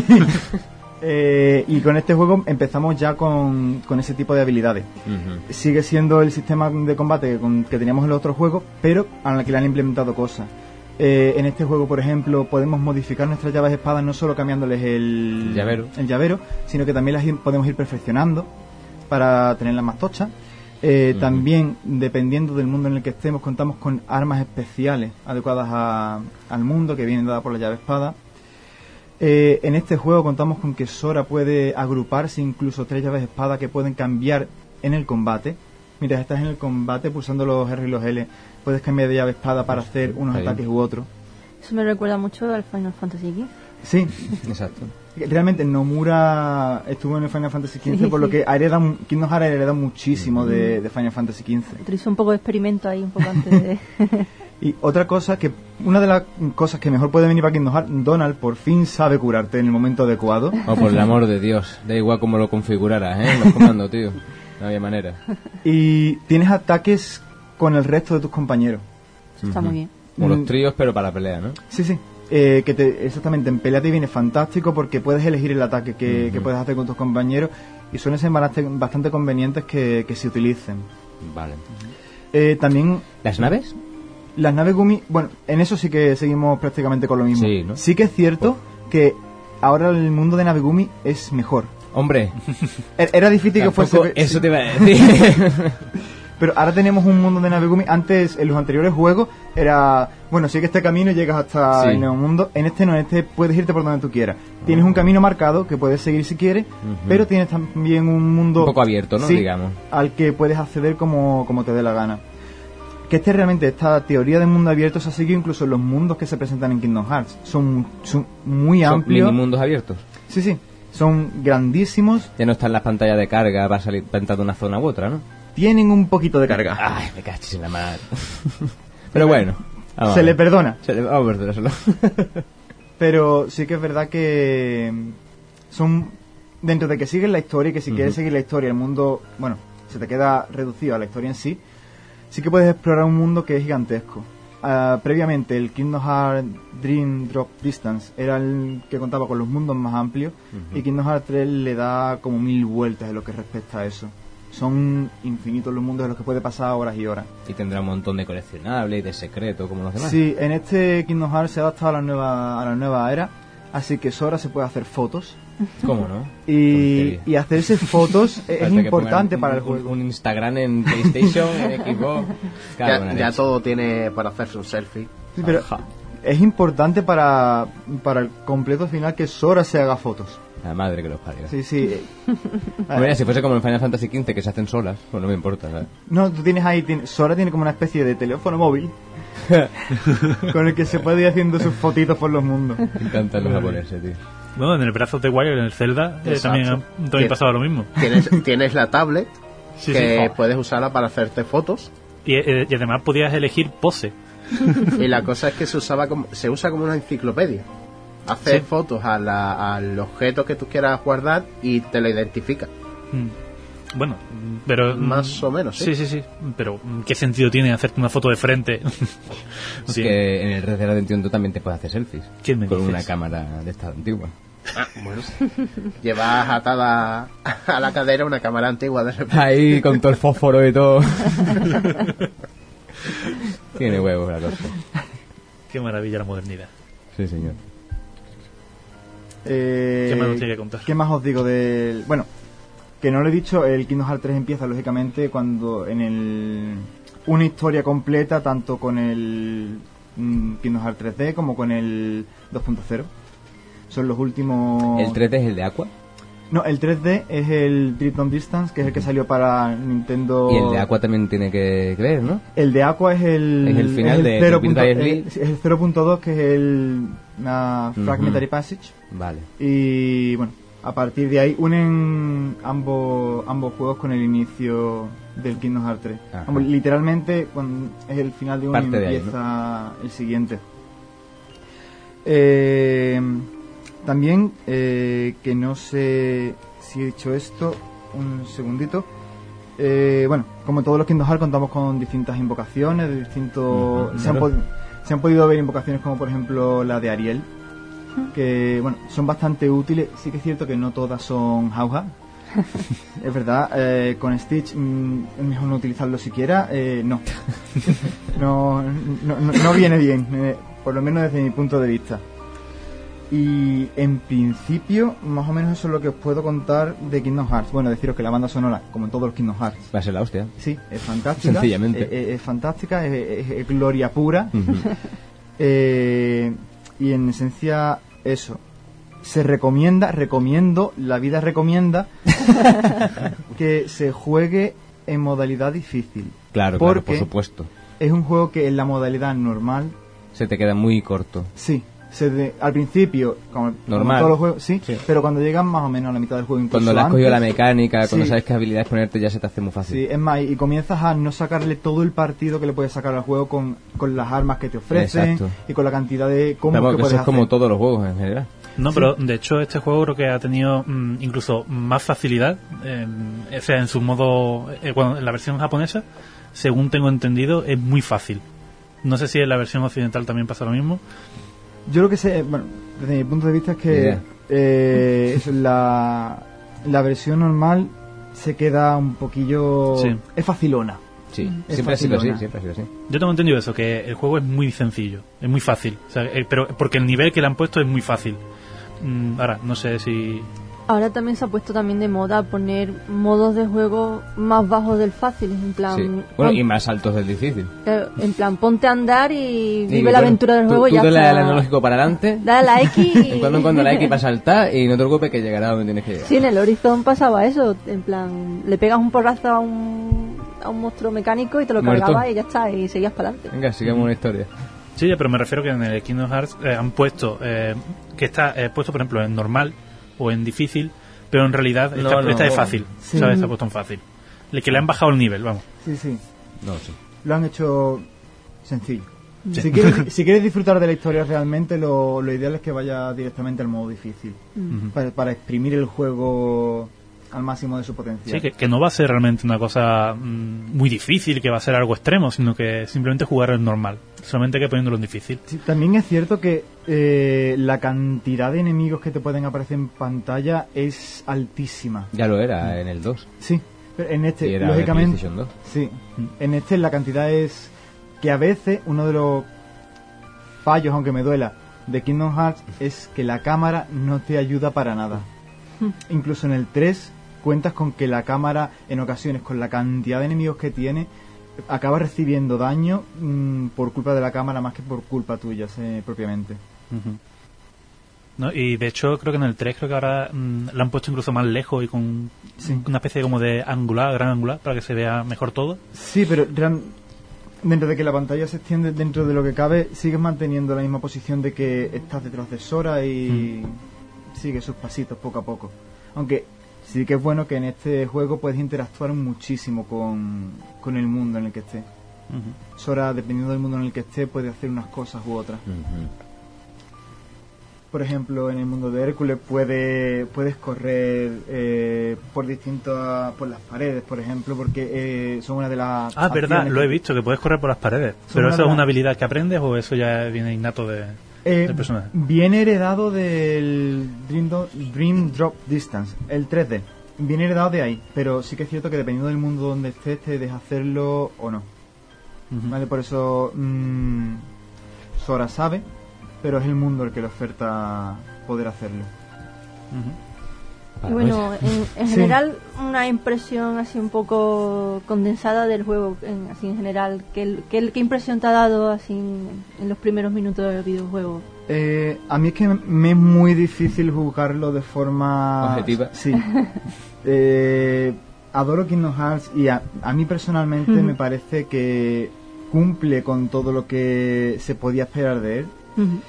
eh, y con este juego empezamos ya con, con ese tipo de habilidades. Ujú. Sigue siendo el sistema de combate que, con- que teníamos en los otros juegos, pero a la que le han implementado cosas. Eh, en este juego, por ejemplo, podemos modificar nuestras llaves espadas no solo cambiándoles el, El llavero. el llavero, sino que también las ir- podemos ir perfeccionando para tenerlas más tochas. Eh, Ujú. También, dependiendo del mundo en el que estemos, contamos con armas especiales adecuadas a- al mundo que vienen dadas por la llave espada. Eh, en este juego contamos con que Sora puede agruparse incluso tres llaves espada que pueden cambiar en el combate. Mientras estás en el combate pulsando los R y los L, puedes cambiar de llave espada para hacer unos Está bien. ataques u otros. Eso me recuerda mucho al Final Fantasy quince. Sí, Exacto. realmente Nomura estuvo en el Final Fantasy quince, Sí, por lo sí. que ha heredado, mu- Kingdom Hearts ha heredado muchísimo de, de Final Fantasy quince. Hizo un poco de experimento ahí, un poco antes de... Y otra cosa que, una de las cosas que mejor puede venir para Kingdom Hearts, Donald por fin sabe curarte en el momento adecuado. Oh, por el amor de Dios. Da igual cómo lo configuraras, ¿eh? Los comandos, tío. No había manera. Y tienes ataques con el resto de tus compañeros. Eso está muy bien. Como Mm. los tríos, pero para la pelea, ¿no? Sí, sí. Eh, que te, exactamente, en pelea te viene fantástico porque puedes elegir el ataque que, Ujú. que puedes hacer con tus compañeros y suelen ser bastante, bastante convenientes que, que se utilicen. Vale. Eh, también ¿Las naves? las naves Gumi, bueno, en eso sí que seguimos prácticamente con lo mismo. Sí, ¿no? que es cierto que ahora el mundo de nave Gumi es mejor. Hombre, Er- Era difícil que tampoco fuese... eso sí, te iba a decir. Pero ahora tenemos un mundo de nave Gumi. Antes, en los anteriores juegos, era... Bueno, sigue este camino y llegas hasta Sí. el nuevo mundo. En este no, en este puedes irte por donde tú quieras. Tienes un camino marcado que puedes seguir si quieres, Ujú. pero tienes también un mundo... Un poco abierto, ¿no? Sí, Digamos. al que puedes acceder como, como te dé la gana. Que este realmente, esta teoría de mundo abierto se ha seguido incluso en los mundos que se presentan en Kingdom Hearts. Son, son muy Son amplios. mini mundos abiertos. Sí, sí. Son grandísimos. Ya no están las pantallas de carga para salir para entrar de una zona u otra, ¿no? Tienen un poquito de carga. Ay, me cachis en la madre. Pero bueno. vamos se a le ver. perdona. Se le vamos a perdonárselo. Pero sí que es verdad que mm, son... Dentro de que siguen la historia y que si quieres Ujú. seguir la historia, el mundo, bueno, se te queda reducido a la historia en sí, sí que puedes explorar un mundo que es gigantesco. Ah, previamente, el Kingdom Hearts Dream Drop Distance era el que contaba con los mundos más amplios, Ujú. y Kingdom Hearts tres le da como mil vueltas en lo que respecta a eso. Son infinitos los mundos en los que puede pasar horas y horas. Y tendrá un montón de coleccionables y de secretos como los demás. Sí, en este Kingdom Hearts se ha adaptado a la nueva, a la nueva era así que Sora se puede hacer fotos. ¿Cómo no? Y, y hacerse fotos es Falta que importante pongan para el un, juego. Un Instagram en PlayStation, en Xbox. Claro, Ya, ya todo tiene para hacerse un selfie. Sí, pero Ajá. es importante para, para el completo final que Sora se haga fotos. La madre que los parió. Sí, sí. Mira, si fuese como en Final Fantasy quince que se hacen solas, pues no me importa, ¿sabes? No, tú tienes ahí, tiene- Sora tiene como una especie de teléfono móvil con el que se puede ir haciendo sus fotitos por los mundos. Me encantan los japoneses, tío. Bueno, en el Breath of the Wild, en el Zelda, eh, Exacto. también, también Que- pasaba lo mismo. Tienes, tienes la tablet Sí, que sí. puedes usarla para hacerte fotos. Y, eh, y además podías elegir pose. Y la cosa es que se usaba como, se usa como una enciclopedia. Haces Sí. fotos a la- al objeto que tú quieras guardar y te lo identifica. Mm. Bueno, mm, pero... mm, Más o menos, Sí, sí. sí, sí. Pero, mm, ¿qué sentido tiene hacerte una foto de frente? Es Sí. que en el Red Dead Redemption tú también te puedes hacer selfies. ¿Qué me Con dices? una cámara de esta antigua. Ah, bueno. Llevas atada a la cadera una cámara antigua de repente. Ahí con todo el fósforo y todo. Tiene huevos la cosa. Qué maravilla la modernidad. Sí, señor. Eh, ¿Qué más nos tiene que contar? ¿Qué más os digo del...? Bueno, que no lo he dicho, el Kingdom Hearts tres empieza lógicamente cuando en el... Una historia completa tanto con el mm, Kingdom Hearts tres D como con el dos punto cero. Son los últimos... ¿El tres D es el de Aqua? No, el tres D es el Triton Distance, que es el que salió para Nintendo... Y el de Aqua también tiene que creer, ¿no? El de Aqua es el... Es el final de cero Computer punto- League. el- es el cero punto dos, que es el una Fragmentary Ujú. Passage. Vale. Y bueno, a partir de ahí unen ambos ambos juegos con el inicio del Kingdom Hearts tres. Ajá. Vamos, literalmente cuando es el final de uno y Parte de ahí, empieza el siguiente. Eh, también, eh, que no sé si he dicho esto, un segundito. Eh, bueno, como todos los Kingdom Hearts contamos con distintas invocaciones, de distintos... Ujú, se, han claro. pod- se han podido ver invocaciones como por ejemplo la de Ariel, que bueno, son bastante útiles. Sí que es cierto que no todas son jauja. Es verdad, eh, con Stitch mm, es mejor no utilizarlo siquiera. Eh, no. no, no, no, no viene bien, eh, por lo menos desde mi punto de vista. Y en principio, más o menos eso es lo que os puedo contar de Kingdom Hearts. Bueno, deciros que la banda sonora, como en todos los Kingdom Hearts, Va a ser la hostia. sí, es fantástica. Sencillamente. Es, es- es fantástica, es, es- es gloria pura. Ujú. Eh, y en esencia, eso. Se recomienda, recomiendo, la vida recomienda que se juegue en modalidad difícil. Claro, claro, por Porque supuesto. es un juego que en la modalidad normal, Se te queda muy corto. sí, se de- al principio, como, como Normal. todos los juegos, sí, Sí. pero cuando llegan más o menos a la mitad del juego, incluso Cuando le has antes, cogido la mecánica, cuando sí. sabes qué habilidades ponerte, ya se te hace muy fácil. Sí, es más, y comienzas a no sacarle todo el partido que le puedes sacar al juego con, con las armas que te ofrecen Exacto. y con la cantidad de combos Vamos, que que puedes eso es como hacer. todos los juegos en general. No, Sí. pero de hecho este juego creo que ha tenido mm, incluso más facilidad, eh, o sea, en su modo, eh, cuando- en la versión japonesa, según tengo entendido, es muy fácil. No sé si en la versión occidental también pasa lo mismo. Yo lo que sé, bueno, desde mi punto de vista es que Idea. eh, es la, la versión normal se queda un poquillo... Sí. Es facilona. Sí, Es siempre ha sido así, facilona. siempre ha sido así. Yo tengo entendido eso, que el juego es muy sencillo, es muy fácil, o sea, eh, pero porque el nivel que le han puesto es muy fácil. Mm, ahora, no sé si... Ahora también se ha puesto también de moda poner modos de juego más bajos del fácil, en plan, Sí. Bueno, pon- y más altos del difícil. claro, en plan ponte a andar y vive Y, la bueno, aventura del tú- juego y tú ya te le das el está. analógico para adelante. Dale a la X y... De cuando en cuando la X va a saltar y no te preocupes que llegará donde tienes que llegar. Sí, en el Horizon pasaba eso, en plan, le pegas un porrazo a un, a un monstruo mecánico y te lo Muerto. cargaba y ya está, y seguías para adelante. Venga, sigamos una historia. Sí, pero me refiero que en el Kingdom Hearts eh, han puesto, eh, que está eh, puesto por ejemplo en normal o en difícil, pero en realidad No, está, no. está de fácil, Sí. ¿sabes? Está puesto en fácil. Le- Que le han bajado el nivel, vamos. Sí, sí. No, sí. Lo han hecho sencillo. Sí. Si, quieres, si quieres disfrutar de la historia realmente, lo, lo ideal es que vaya directamente al modo difícil. Ujú. Para, para exprimir el juego al máximo de su potencial. Sí, que, que no va a ser realmente una cosa mm, muy difícil, que va a ser algo extremo, sino que simplemente jugar en normal. Solamente que poniéndolo en difícil. Sí, también es cierto que eh, la cantidad de enemigos que te pueden aparecer en pantalla es altísima. Ya lo era en el dos. Sí, pero en este, Y era de lógicamente, PlayStation dos. sí, en este la cantidad es que a veces uno de los fallos, aunque me duela, de Kingdom Hearts es que la cámara no te ayuda para nada. Incluso en el tres cuentas con que la cámara, en ocasiones, con la cantidad de enemigos que tiene, acaba recibiendo daño mmm, por culpa de la cámara más que por culpa tuya sé, propiamente. Uh-huh. No, y de hecho creo que en el tres creo que ahora mmm, la han puesto incluso más lejos y con sí. una especie como de angular, gran angular, para que se vea mejor todo. Sí, pero gran, dentro de que la pantalla se extiende dentro de lo que cabe, sigues manteniendo la misma posición de que estás detrás de Sora y mm. sigues sus pasitos poco a poco. Aunque sí que es bueno que en este juego puedes interactuar muchísimo con, con el mundo en el que estés. Uh-huh. Sora, dependiendo del mundo en el que esté, puede hacer unas cosas u otras. Uh-huh. Por ejemplo, en el mundo de Hércules puede, puedes correr eh, por distintas, por las paredes, por ejemplo, porque eh, son una de las... Ah, verdad, lo he visto, que puedes correr por las paredes. ¿Pero eso es una habilidad que aprendes o eso ya viene innato de, eh, del personaje? Viene heredado del Dream, Do- Dream Drop Distance, el tres D. Viene heredado de ahí, pero sí que es cierto que dependiendo del mundo donde estés, te deja hacerlo o no. Uh-huh. Vale, por eso mmm, Sora sabe, pero es el mundo el que le oferta poder hacerlo. Uh-huh. Y bueno, en, en sí. general, una impresión así un poco condensada del juego, en, así en general. ¿Qué, qué, qué impresión te ha dado así en, en los primeros minutos del videojuego? Eh, a mí es que me es muy difícil jugarlo de forma... objetiva. Sí. eh, adoro Kingdom Hearts y a, a mí personalmente uh-huh. me parece que cumple con todo lo que se podía esperar de él. Uh-huh.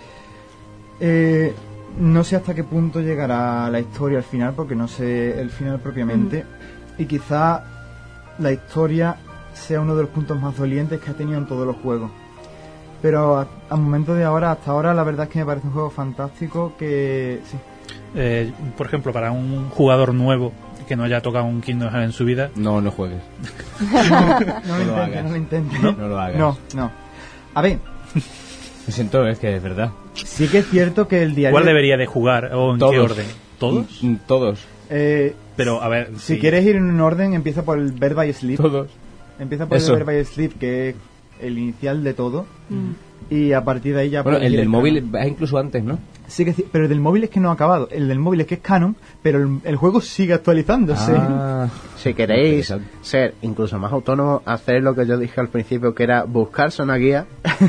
Eh, no sé hasta qué punto llegará la historia al final, porque no sé el final propiamente, uh-huh. y quizá la historia sea uno de los puntos más dolientes que ha tenido en todos los juegos, pero a, a momento de ahora, hasta ahora, la verdad es que me parece un juego fantástico que sí. Eh, por ejemplo, para un jugador nuevo que no haya tocado un Kingdom Hearts en su vida, no, no juegues. no, no, no, lo intentes, no lo intentes, ¿no? No lo hagas. No, no. A ver. Lo siento, es que es verdad. Sí que es cierto que el diario... ¿Cuál debería de jugar o en todos. qué orden? ¿Todos? Mm, todos. Eh, Pero, a ver... Si sí. quieres ir en un orden, empieza por el Birth by Sleep. Todos. Empieza por Eso. el Birth by Sleep, que es el inicial de todo. Mm. Y a partir de ahí ya... Bueno, el del móvil es incluso antes, ¿no? Sí que sí, pero el del móvil es que no ha acabado. El del móvil es que es canon, pero el, el juego sigue actualizándose. Ah, si queréis ser incluso más autónomos, hacer lo que yo dije al principio, que era buscarse una guía.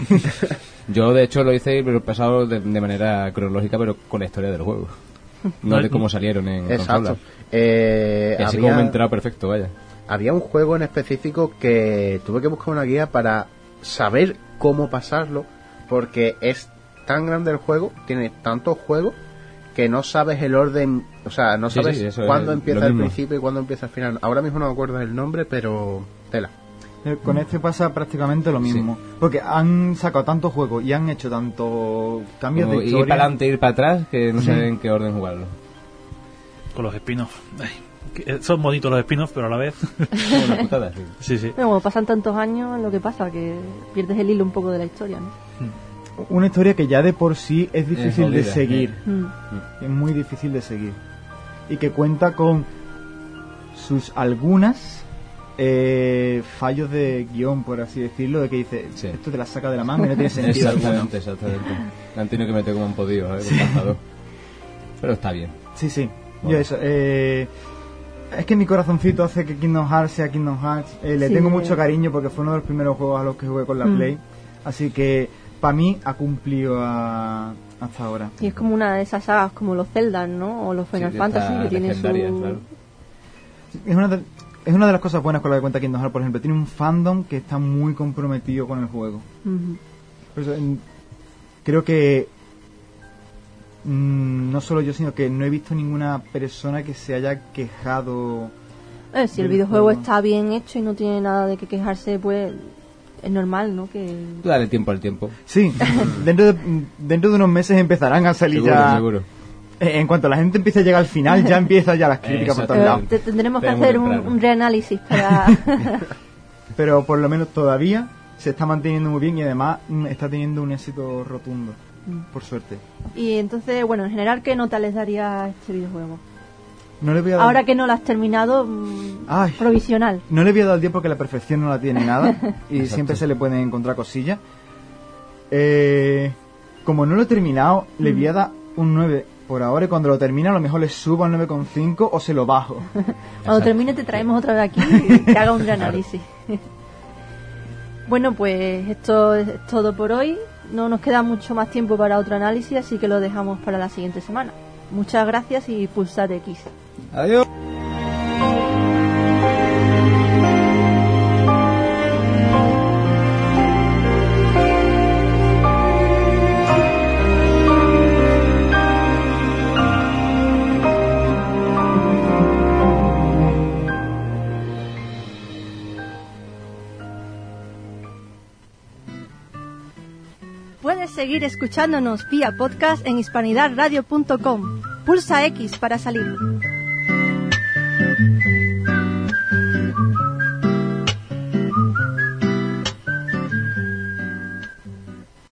Yo, de hecho, lo hice pero pasado de, de manera cronológica, pero con la historia del juego. No, no de cómo salieron en Exacto. Eh, y así había, como me he enterado perfecto, vaya. Había un juego en específico que tuve que buscar una guía para saber cómo pasarlo, porque es tan grande el juego, tiene tantos juegos, que no sabes el orden, o sea, no sabes sí, sí, cuándo empieza el principio y cuándo empieza el final. Ahora mismo no me acuerdo del nombre, pero tela. Con este pasa prácticamente lo mismo, sí. Porque han sacado tantos juegos y han hecho tantos cambios Como de historia. Ir para adelante, ir para atrás, que no sí. sé en qué orden jugarlo. Con los spin-offs. Son bonitos los spin-offs, pero a la vez... Como una putada, sí. Sí, sí. Pero como pasan tantos años, lo que pasa que pierdes el hilo un poco de la historia, ¿no? Hmm. Una historia que ya de por sí es difícil es jodida, de seguir. Sí. Hmm. Es muy difícil de seguir. Y que cuenta con sus algunas... Eh, fallos de guión, por así decirlo, de que dice, sí. esto te la saca de la manga y no tiene sentido. Exactamente, exactamente. Han tenido que meter como un podido, ¿eh? Sí. Pero está bien. Sí, sí. Bueno. Yo eso, eh, es que mi corazoncito hace que Kingdom Hearts sea Kingdom Hearts. Eh, le sí, tengo mucho cariño porque fue uno de los primeros juegos a los que jugué con la mm. Play. Así que, para mí, ha cumplido a, hasta ahora. Y es como una de esas sagas como los Zelda, ¿no? O los Final sí, Fantasy, que tienen su... Claro. Es una de... Es una de las cosas buenas con la que cuenta Kingdom Hearts, por ejemplo. Tiene un fandom que está muy comprometido con el juego. Uh-huh. Por eso, en, creo que mmm, no solo yo, sino que no he visto ninguna persona que se haya quejado. Eh, si el videojuego juego. está bien hecho y no tiene nada de que quejarse, pues es normal, ¿no? Que dale tiempo al tiempo. Sí, dentro, de, dentro de unos meses empezarán a salir seguro, ya... Seguro. En cuanto la gente empiece a llegar al final, ya empiezan ya las críticas por todos lados. Tendremos que hacer un, un reanálisis para... Pero por lo menos todavía se está manteniendo muy bien y además está teniendo un éxito rotundo, mm. por suerte. Y entonces, bueno, en general, ¿qué nota les daría a este videojuego? No le voy a dar... Ahora que no lo has terminado, Ay, provisional. No le voy a dar el diez porque la perfección no la tiene nada y siempre se le pueden encontrar cosillas. Eh... como no lo he terminado, le voy a dar un nueve por ahora y cuando lo termine a lo mejor le subo al nueve coma cinco o se lo bajo. Cuando Exacto. termine te traemos otra vez aquí y te haga un reanálisis. Bueno, pues esto es todo por hoy. No nos queda mucho más tiempo para otro análisis, así que lo dejamos para la siguiente semana. Muchas gracias y pulsad X. Adiós. Puedes seguir escuchándonos vía podcast en hispanidad radio punto com. Pulsa X para salir.